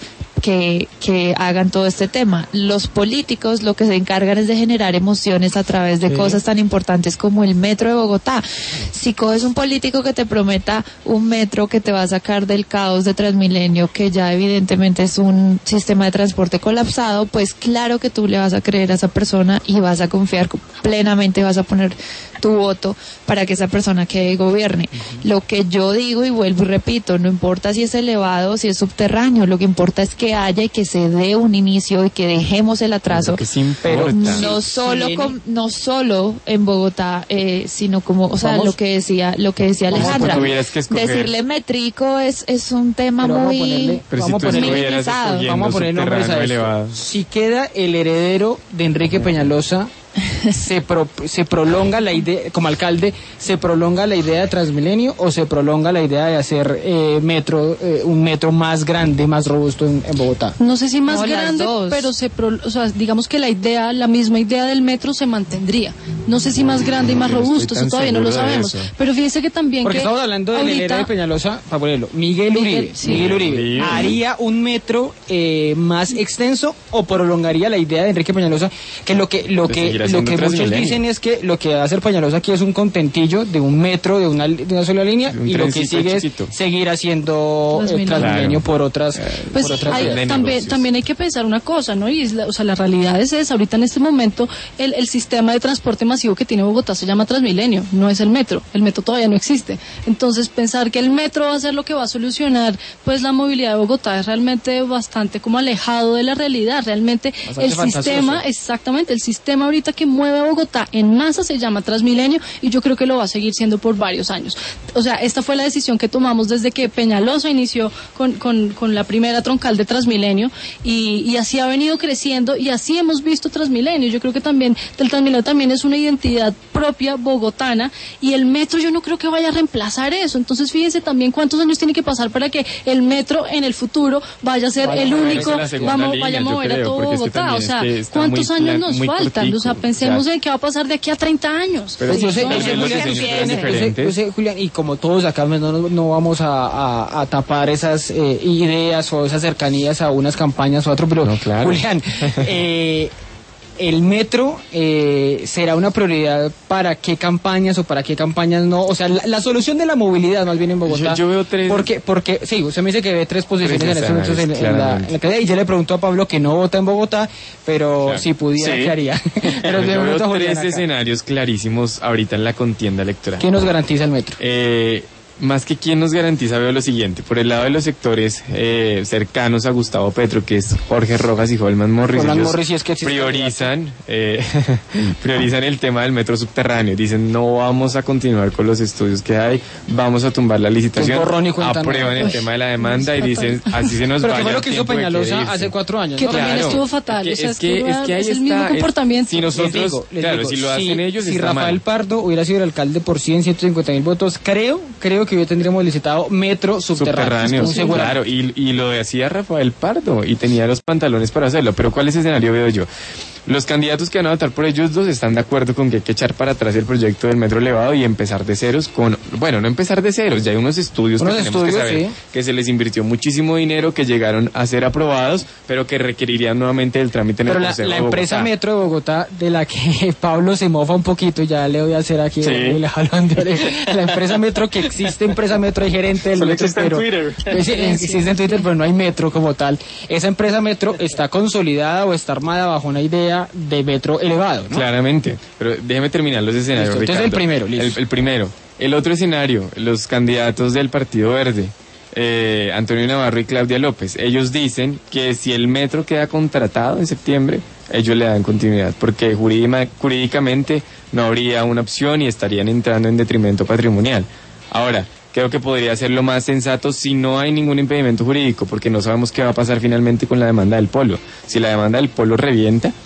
que, que hagan todo este tema. Los políticos lo que se encargan es de generar emociones a través de sí. cosas tan importantes como el metro de Bogotá. Si coges un político que te prometa un metro que te va a sacar del caos de Transmilenio, que ya evidentemente es un sistema de transporte colapsado, pues claro que tú le vas a creer a esa persona y vas a confiar plenamente, vas a poner tu voto para que esa persona quede y gobierne. Uh-huh. Lo que yo digo y vuelvo y repito, no importa si es elevado o si es subterráneo, lo que importa es que haya y que se dé un inicio y que dejemos el atraso. Pero no solo con, no solo en Bogotá, eh, sino como, o sea, ¿Vamos? lo que decía, lo que decía Alejandra, decirle métrico es es un tema pero muy ponerle, pero vamos si a ponerle, vamos a poner nombres a esto. Si queda el heredero de Enrique Peñalosa, se pro, se prolonga la idea, como alcalde, se prolonga la idea de Transmilenio o se prolonga la idea de hacer eh, metro, eh, un metro más grande, más robusto en, en Bogotá. No sé si más no, grande, pero se pro, o sea, digamos que la idea, la misma idea del metro se mantendría. No sé si más grande y más robusto, eso todavía no lo sabemos. Pero fíjense que también porque que estamos hablando del ahorita, heredero de Peñalosa, para ponerlo, Miguel Uribe, Miguel, sí. Miguel Uribe, Uribe haría un metro eh, más extenso o prolongaría la idea de Enrique Peñalosa, que lo que lo que lo que muchos dicen es que lo que va a hacer Peñalosa aquí es un contentillo de un metro, de una, de una sola línea, y lo que sigue chiquito. es seguir haciendo el Transmilenio claro. por otras, pues por otras hay, también, también hay que pensar una cosa, ¿no? Y es la, o sea, la realidad es esa. Ahorita en este momento el, el sistema de transporte masivo que tiene Bogotá se llama Transmilenio, no es el metro. El metro todavía no existe. Entonces pensar que el metro va a ser lo que va a solucionar pues la movilidad de Bogotá es realmente bastante como alejado de la realidad. Realmente bastante el fantasioso. sistema, exactamente, el sistema ahorita que mueve a Bogotá en masa se llama Transmilenio y yo creo que lo va a seguir siendo por varios años. O sea, esta fue la decisión que tomamos desde que Peñalosa inició con, con, con la primera troncal de Transmilenio y, y así ha venido creciendo y así hemos visto Transmilenio. Yo creo que también el Transmilenio también es una identidad propia bogotana y el metro yo no creo que vaya a reemplazar eso. Entonces fíjense también cuántos años tiene que pasar para que el metro en el futuro vaya a ser vaya, el único, vamos, vaya a mover a todo Bogotá. O sea, ¿cuántos años nos faltan? O sea, pensemos en qué va a pasar de aquí a treinta años. Pero yo sé, Julián, y como todos acá no, no vamos a, a, a tapar esas eh, ideas o esas cercanías a unas campañas o a otro, pero no, claro. Julián, eh, el metro eh, será una prioridad para qué campañas o para qué campañas no, o sea, la, la solución de la movilidad más bien en Bogotá. Yo, yo veo tres. Porque, porque, sí, usted me dice que ve tres posiciones tres en estos momentos en, en, la, en la calle y yo le pregunto a Pablo que no vota en Bogotá, pero claro. si pudiera, sí. ¿qué haría? Pero yo veo tres acá. escenarios clarísimos ahorita en la contienda electoral. ¿Qué nos garantiza el metro? Eh... Más que quién nos garantiza, veo lo siguiente. Por el lado de los sectores eh, cercanos a Gustavo Petro, que es Jorge Rojas y Holman Morris, Holman ellos Morris, sí es que priorizan eh, priorizan el tema del metro subterráneo. Dicen, no vamos a continuar con los estudios que hay, vamos a tumbar la licitación, aprueban el Uy, tema de la demanda y dicen, así se nos va. Pero que fue lo que hizo Peñalosa hace cuatro años, que ¿no? también claro, estuvo fatal. Que, o sea, es, que, es que ahí es está, el mismo comportamiento. Si nosotros, les digo, les claro, digo, si lo hacen si, ellos, si está Rafael mal. Pardo hubiera sido el alcalde por cien, ciento cincuenta mil votos, creo, creo que hoy tendríamos licitado metro subterráneo, subterráneo claro, y, y lo decía Rafael Pardo y tenía los pantalones para hacerlo, pero ¿cuál es el escenario veo yo? Los candidatos que van a votar por ellos dos están de acuerdo con que hay que echar para atrás el proyecto del metro elevado y empezar de ceros con, bueno, no empezar de ceros, ya hay unos estudios unos que tenemos estudios, que saber sí. que se les invirtió muchísimo dinero, que llegaron a ser aprobados, pero que requerirían nuevamente el trámite en pero el la, Consejo la de Bogotá. empresa Metro de Bogotá, de la que Pablo se mofa un poquito, ya le voy a hacer aquí, sí. le, le jalón de oreja. La empresa Metro que existe, empresa Metro, hay gerente del Solo metro, existe pero, en Twitter. Pues, existe en Twitter, pero no hay metro como tal. Esa empresa Metro está consolidada o está armada bajo una idea de metro elevado, ¿no? Claramente, pero déjeme terminar los escenarios, listo, entonces Ricardo. el primero, listo. El, el primero. El otro escenario, los candidatos del Partido Verde, eh, Antonio Navarro y Claudia López, ellos dicen que si el metro queda contratado en septiembre, ellos le dan continuidad, porque jurídica, jurídicamente no habría una opción y estarían entrando en detrimento patrimonial. Ahora, creo que podría ser lo más sensato si no hay ningún impedimento jurídico, porque no sabemos qué va a pasar finalmente con la demanda del polo. Si la demanda del polo revienta,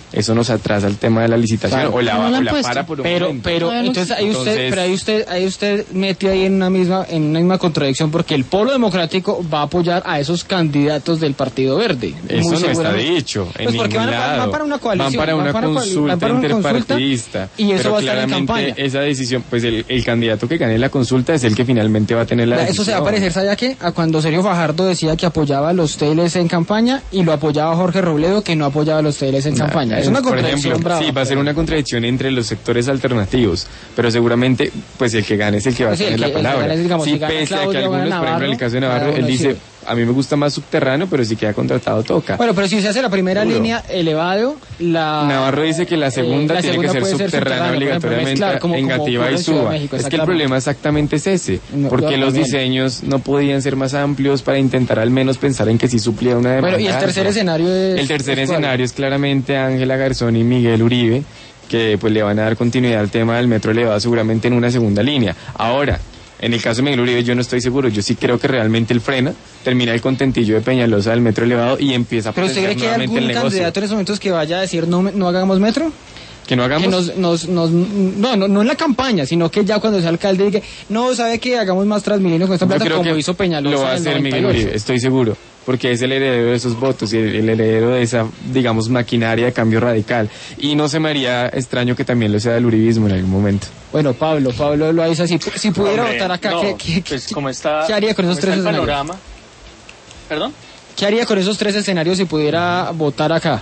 eso nos atrasa el tema de la licitación, Claro. o la, No la o han la puesto. para por un Pero, momento. pero, Todavía no entonces, ahí usted, Entonces- pero ahí usted, ahí usted metió ahí en una misma, en una misma contradicción, porque el Polo Democrático va a apoyar a esos candidatos del Partido Verde. Eso Muy no está seguramente. dicho en Pues porque ningún van, a- lado. van para una coalición, Van para van una para cual- consulta van para una consulta, interpartidista. y eso pero va a estar en claramente campaña. esa decisión, pues el, el candidato que gane la consulta es el que finalmente va a tener la Eso decisión. se va a parecer, ¿sabe a qué? A cuando Sergio Fajardo decía que apoyaba a los T L C en campaña y lo apoyaba Jorge Robledo que no apoyaba a los T L C en campaña. Es una Por contradicción ejemplo, brava. sí, va a ser una contradicción entre los sectores alternativos, pero seguramente, pues el que gane es el que va a Sí, el tener que- la el que palabra. gane, digamos, sí, si gana pese a que Claudio, algunos, gana por ejemplo, en el Navarro, caso de Navarro, cada él uno dice, sí. a mí me gusta más subterráneo, pero si queda contratado toca. Bueno, pero si se hace la primera Seguro. línea elevado, la... Navarro dice que la segunda eh, la tiene segunda que ser puede subterránea por ejemplo, obligatoriamente, mezclar, como- como Engativá ocurre y en Ciudad de Suba. México, Es que el exactamente. problema exactamente es ese, No, porque yo los también. diseños no podían ser más amplios para intentar al menos pensar en que sí suplía una demanda. Bueno, y el tercer alta. escenario es... El tercer es cuál? escenario es claramente Ángela Garzón y Miguel Uribe, que pues le van a dar continuidad al tema del metro elevado seguramente en una segunda línea. Ahora, en el caso de Miguel Uribe yo no estoy seguro, yo sí creo que realmente él frena, termina el contentillo de Peñalosa del metro elevado y empieza a ¿Pero usted cree potenciar que hay nuevamente algún el negocio. candidato en esos momentos que vaya a decir no, me- no hagamos metro? Que no hagamos... Que nos, nos, nos, no, no, no en la campaña, sino que ya cuando sea alcalde diga, no, ¿sabe que hagamos más Transmilenio con esta Yo plata creo como que hizo Peñalosa lo va a en el hacer Miguel noventa y ocho? Uribe, estoy seguro, porque es el heredero de esos votos y el, el heredero de esa, digamos, maquinaria de cambio radical. Y no se me haría extraño que también lo sea del uribismo en algún momento. Bueno, Pablo, Pablo lo hizo así. Si pudiera Hombre, votar acá, no, ¿qué, qué, pues qué- como está, qué haría con esos como tres está el escenarios? panorama. ¿Perdón? ¿Qué haría con esos tres escenarios si pudiera votar acá?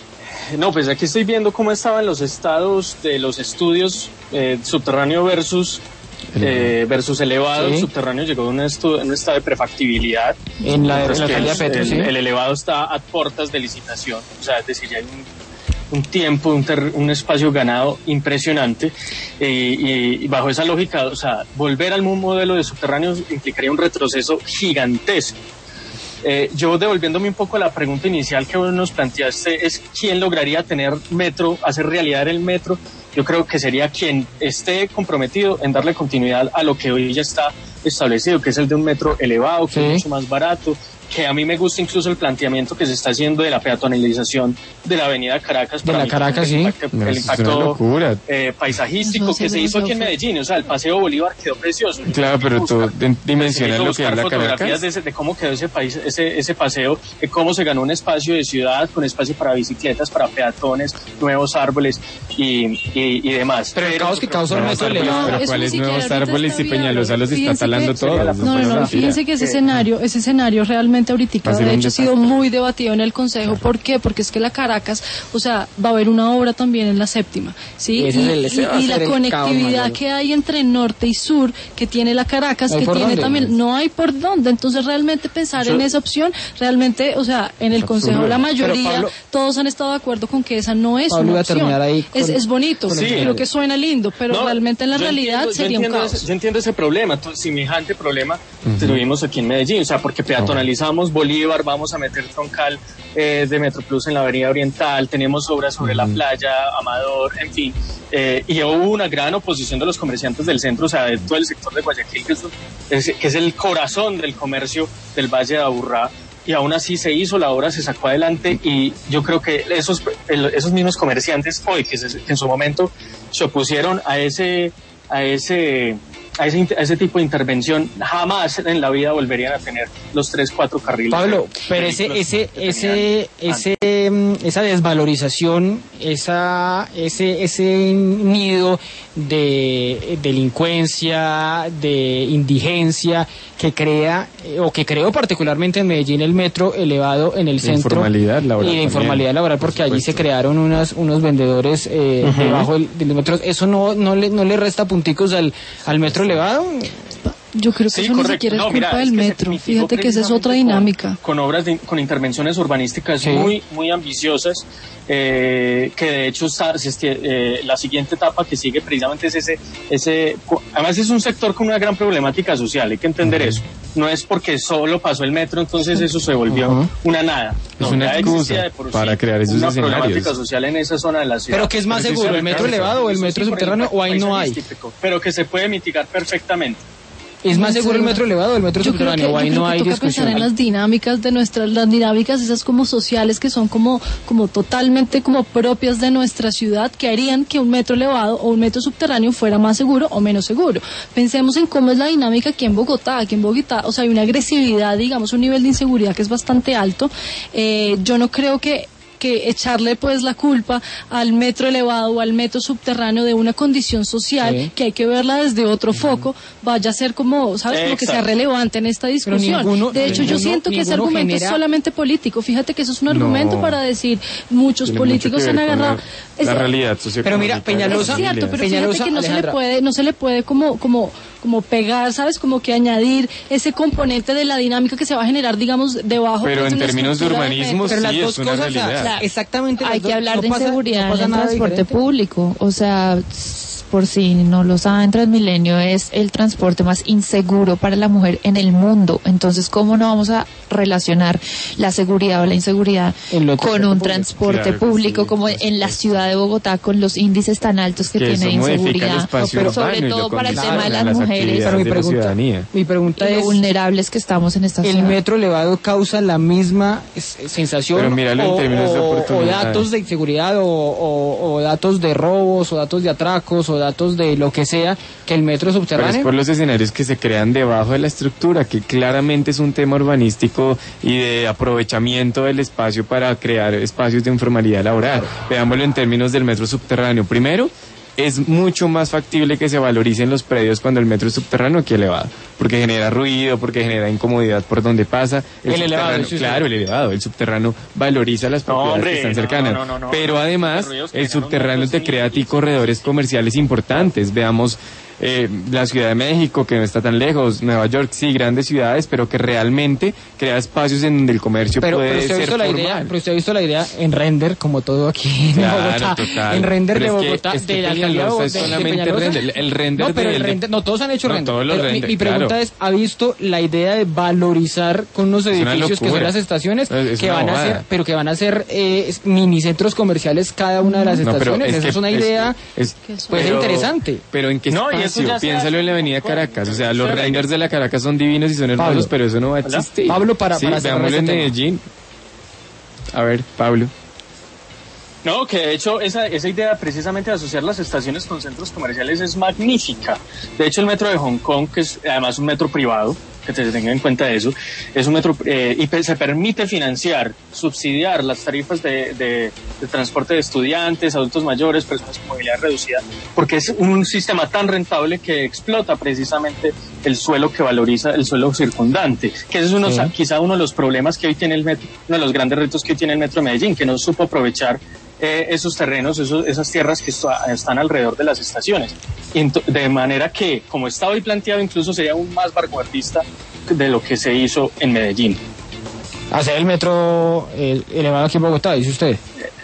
No, pues aquí estoy viendo cómo estaban los estados de los estudios eh, subterráneo versus eh, versus elevado. Sí. El subterráneo llegó a un, estu- en un estado de prefactibilidad. En la, en mientras la que alcaldía el, Petro, el- sí. el elevado está a puertas de licitación. O sea, es decir, ya hay un, un tiempo, un, ter- un espacio ganado impresionante. eh, y, y bajo esa lógica, o sea, volver al modelo de subterráneos implicaría un retroceso gigantesco. Eh, yo devolviéndome un poco a la pregunta inicial que vos nos planteaste, es quién lograría tener metro, hacer realidad el metro. Yo creo que sería quien esté comprometido en darle continuidad a lo que hoy ya está establecido, que es el de un metro elevado, que Sí. es mucho más barato, que a mí me gusta incluso el planteamiento que se está haciendo de la peatonalización de la avenida Caracas. De para la mí, Caracas, el sí. impacto, No, el eso es una impacto locura. eh, paisajístico Eso sí que se es hizo aquí en demasiado Medellín. O sea, el Paseo Bolívar quedó precioso. Claro, pero tú Buscar- de- dimensionas Necesito lo que es buscar la fotografías Caracas. de, ese- de cómo quedó ese país, ese, ese paseo, de cómo se ganó un espacio de ciudad con espacio para bicicletas, para peatones, nuevos árboles y, y, y demás. Pero el caos que causó el Nuevos metro árboles, elevado. pero eso ¿cuáles ni siquiera nuevos ahorita árboles está y Peñalosa los está Fíjense talando que- todos? No, No, no, puede no, ser. fíjense que ese Que- escenario, ese escenario realmente ahorita, Va a ser de un hecho, ha sido desastre. muy debatido en el Consejo. ¿Por qué? Porque es que la Caracas, o sea, va a haber una obra también en la séptima, ¿sí? Y ese es el- ese va a y la ser el caos conectividad mayor. que hay entre norte y sur, que tiene la Caracas, No hay que por tiene dónde. también, no hay por dónde. Entonces, realmente pensar Yo- en esa opción, realmente, o sea, en el Es Consejo absurdo. la mayoría, Pero, Pablo- todos han estado de acuerdo con que esa no es Pablo, una iba a opción. terminar ahí es, con- es bonito, con el creo escenario. que suena lindo, pero No, realmente en la yo realidad entiendo- yo sería un entiendo caos. ese- yo entiendo ese problema, tu- semejante problema tuvimos aquí en Medellín, o sea, porque peatonalizamos Bolívar, vamos a meter troncal eh, de Metroplus en la avenida Oriental, tenemos obras sobre la playa, Amador, en fin, eh, y hubo una gran oposición de los comerciantes del centro, o sea, de todo el sector de Guayaquil, que es, es- que es el corazón del comercio del Valle de Aburrá, y aún así se hizo la obra, se sacó adelante, y yo creo que esos, el- esos mismos comerciantes hoy, que, se- que en su momento se opusieron a ese, a ese, a ese, a ese tipo de intervención, jamás en la vida volverían a tener los tres, cuatro carriles. Pablo, de pero ese, vehículos ese, que ese, tenían ese, mm, esa desvalorización, esa, ese, ese nido de delincuencia, de indigencia que crea eh, o que creó particularmente en Medellín el metro elevado en el De centro informalidad laboral y de también, informalidad laboral por porque allí se supuesto. crearon unas, unos vendedores eh, debajo del, del metro. ¿Eso no, no, le, no le resta punticos al, al metro elevado? Yo creo que Sí, eso ni correcto. siquiera es No, culpa mira, del es que se metro. mitigó Fíjate que esa es otra precisamente dinámica. Con, con obras, de, con intervenciones urbanísticas Sí. muy, muy ambiciosas, eh, que de hecho está, se estie- eh, la siguiente etapa que sigue precisamente es ese, ese, además es un sector con una gran problemática social, hay que entender eso. No es porque solo pasó el metro, entonces eso se volvió Ujú. una nada. No, una ya excusa existía de por para sí crear esos una escenarios. problemática social en esa zona de la ciudad. ¿Pero qué es más Pero sí seguro, se el metro alcanza. elevado o el Eso metro sí, por subterráneo, impacto o ahí no hay? paisajístico, pero que se puede mitigar perfectamente. ¿Es más seguro el metro elevado o el metro yo subterráneo? Creo que, o ahí yo no creo que hay toca discusión. pensar en las dinámicas de nuestras, las dinámicas esas como sociales que son como, como totalmente como propias de nuestra ciudad, que harían que un metro elevado o un metro subterráneo fuera más seguro o menos seguro. Pensemos en cómo es la dinámica aquí en Bogotá. Aquí en Bogotá, o sea, hay una agresividad, digamos, un nivel de inseguridad que es bastante alto. Eh, yo no creo que que echarle pues la culpa al metro elevado o al metro subterráneo de una condición social sí. que hay que verla desde otro uh-huh. foco, vaya a ser como, ¿sabes? Exacto. Como que sea relevante en esta discusión. Ninguno, de hecho, ninguno, yo siento que ese argumento genera... es solamente político. Fíjate que eso es un argumento no. para decir, muchos Tiene políticos se han agarrado... La, la realidad socioeconómica. Pero mira, Peñalosa... Es cierto, pero Peñalosa, fíjate que no Alejandra. se le puede, no se le puede como... como como pegar, ¿sabes? Como que añadir ese componente de la dinámica que se va a generar, digamos, debajo. Pero pues, en de términos de urbanismo, de sí, es una cosas, realidad. O sea, exactamente. Hay dos, que hablar no de pasa, inseguridad no en el transporte diferente. público. O sea, por si no lo saben, Transmilenio es el transporte más inseguro para la mujer en el mundo. Entonces, ¿cómo no vamos a relacionar la seguridad o la inseguridad con un transporte claro público sí, como en la ciudad de Bogotá con los índices tan altos que, que tiene de inseguridad? No, pero sobre todo para el tema de las, las mujeres. Pero mi pregunta, mi pregunta es, vulnerables que estamos en esta ¿el ciudad? metro elevado causa la misma sensación pero míralo en o, términos de o, oportunidad. o datos de inseguridad o, o, o datos de robos o datos de atracos o datos de lo que sea que el metro subterráneo? Pero es por los escenarios que se crean debajo de la estructura, que claramente es un tema urbanístico y de aprovechamiento del espacio para crear espacios de informalidad laboral. Claro. Veámoslo en términos del metro subterráneo. Primero, es mucho más factible que se valoricen los predios cuando el metro es subterráneo que elevado, porque genera ruido, porque genera incomodidad por donde pasa. El, el elevado, sí, claro, el elevado, el subterráneo valoriza las propiedades no, hombre, que están cercanas, no, no, no, no, pero además el subterráneo te crea a ti corredores comerciales importantes. Veamos eh, la Ciudad de México, que no está tan lejos, Nueva York, sí, grandes ciudades, pero que realmente crea espacios en donde el comercio pero, puede pero usted ser ha visto la formal. idea, pero usted ha visto la idea en render, como todo aquí en claro, Bogotá, total. en render pero de Bogotá, es que, de es la que alcaldía es solamente de render, el render no, pero de el el render, no todos han hecho no, render, todos los pero render, mi, mi pregunta claro. es, ¿ha visto la idea de valorizar con unos edificios que son las estaciones, es que van bobada. a ser, pero que van a ser eh, mini centros comerciales cada una de las no, estaciones? Es Esa que, es una idea es, es, pues pero, interesante. Pero ¿en qué espacio? No, piénsalo en la avenida Caracas, o sea, los renders de la Caracas son divinos y son hermosos, Pablo, pero eso no va a existir. Pablo, para, sí, para veámoslo en Medellín. A ver, Pablo. No, que de hecho esa, esa idea precisamente de asociar las estaciones con centros comerciales es magnífica. De hecho el metro de Hong Kong, que es además un metro privado, que se tenga en cuenta eso, es un metro eh, y se permite financiar, subsidiar las tarifas de, de, de transporte de estudiantes, adultos mayores, personas con movilidad reducida, porque es un sistema tan rentable que explota precisamente el suelo que valoriza el suelo circundante, que ese es uno, sí. quizá uno de los problemas que hoy tiene el metro, uno de los grandes retos que hoy tiene el metro de Medellín, que no supo aprovechar Eh, esos terrenos, esos, esas tierras que est- están alrededor de las estaciones. Ent- de manera que, como está hoy planteado, incluso sería aún más vanguardista de lo que se hizo en Medellín. Hacer el metro eh, elevado aquí en Bogotá, dice usted.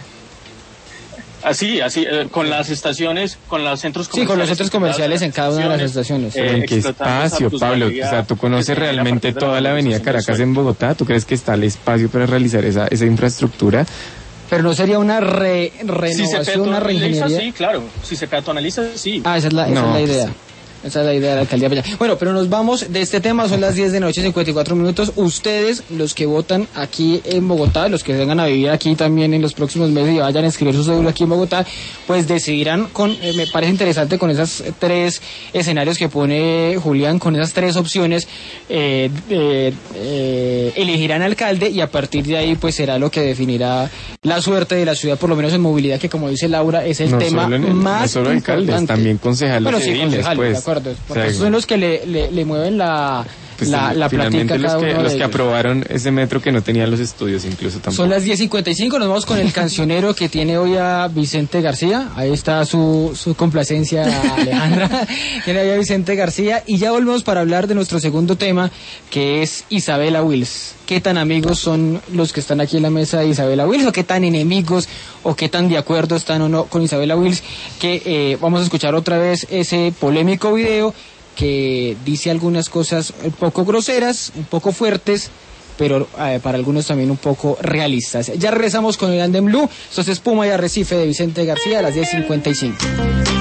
Así, así, eh, con las estaciones, con los centros comerciales. Sí, con los centros comerciales en cada una de las estaciones. Eh, ¿En qué espacio, Pablo? O sea, ¿tú conoces realmente toda la avenida Caracas en Bogotá? ¿Tú crees que está el espacio para realizar esa, esa infraestructura? Pero no sería una re, renovación, si se una reingeniería. Sí, claro. Si se peatonaliza, sí. Ah, esa es la, esa no, es la idea. Pues, esa es la idea de la alcaldía. Bueno, pero nos vamos de este tema, son las diez de la noche, cincuenta y cuatro minutos. Ustedes, los que votan aquí en Bogotá, los que vengan a vivir aquí también en los próximos meses y vayan a escribir su cédula aquí en Bogotá, pues decidirán con, eh, me parece interesante con esos tres escenarios que pone Julián, con esas tres opciones, eh, eh, eh, elegirán alcalde y a partir de ahí pues será lo que definirá la suerte de la ciudad, por lo menos en movilidad, que como dice Laura, es el no tema solo el, más no solo alcaldes, importante. También concejales, bueno, sí, civiles, concejales, pues. de acuerdo, porque o sea, esos son los que le, le, le mueven la, pues la, la platica los cada que, uno los de que ellos. Aprobaron ese metro que no tenían los estudios incluso tampoco. Son las diez cincuenta y cinco, nos vamos con el cancionero que tiene hoy a Vicente García. Ahí está su, su complacencia, Alejandra. Tiene hoy a Vicente García y ya volvemos para hablar de nuestro segundo tema, que es Isabela Wills. ¿Qué tan amigos son los que están aquí en la mesa de Isabela Wills? ¿O qué tan enemigos? ¿O qué tan de acuerdo están o no con Isabela Wills? Que eh, vamos a escuchar otra vez ese polémico video que dice algunas cosas un poco groseras, un poco fuertes, pero eh, para algunos también un poco realistas. Ya regresamos con el Andem Blue. Esto es Espuma y Arrecife de Vicente García a las diez cincuenta y cinco.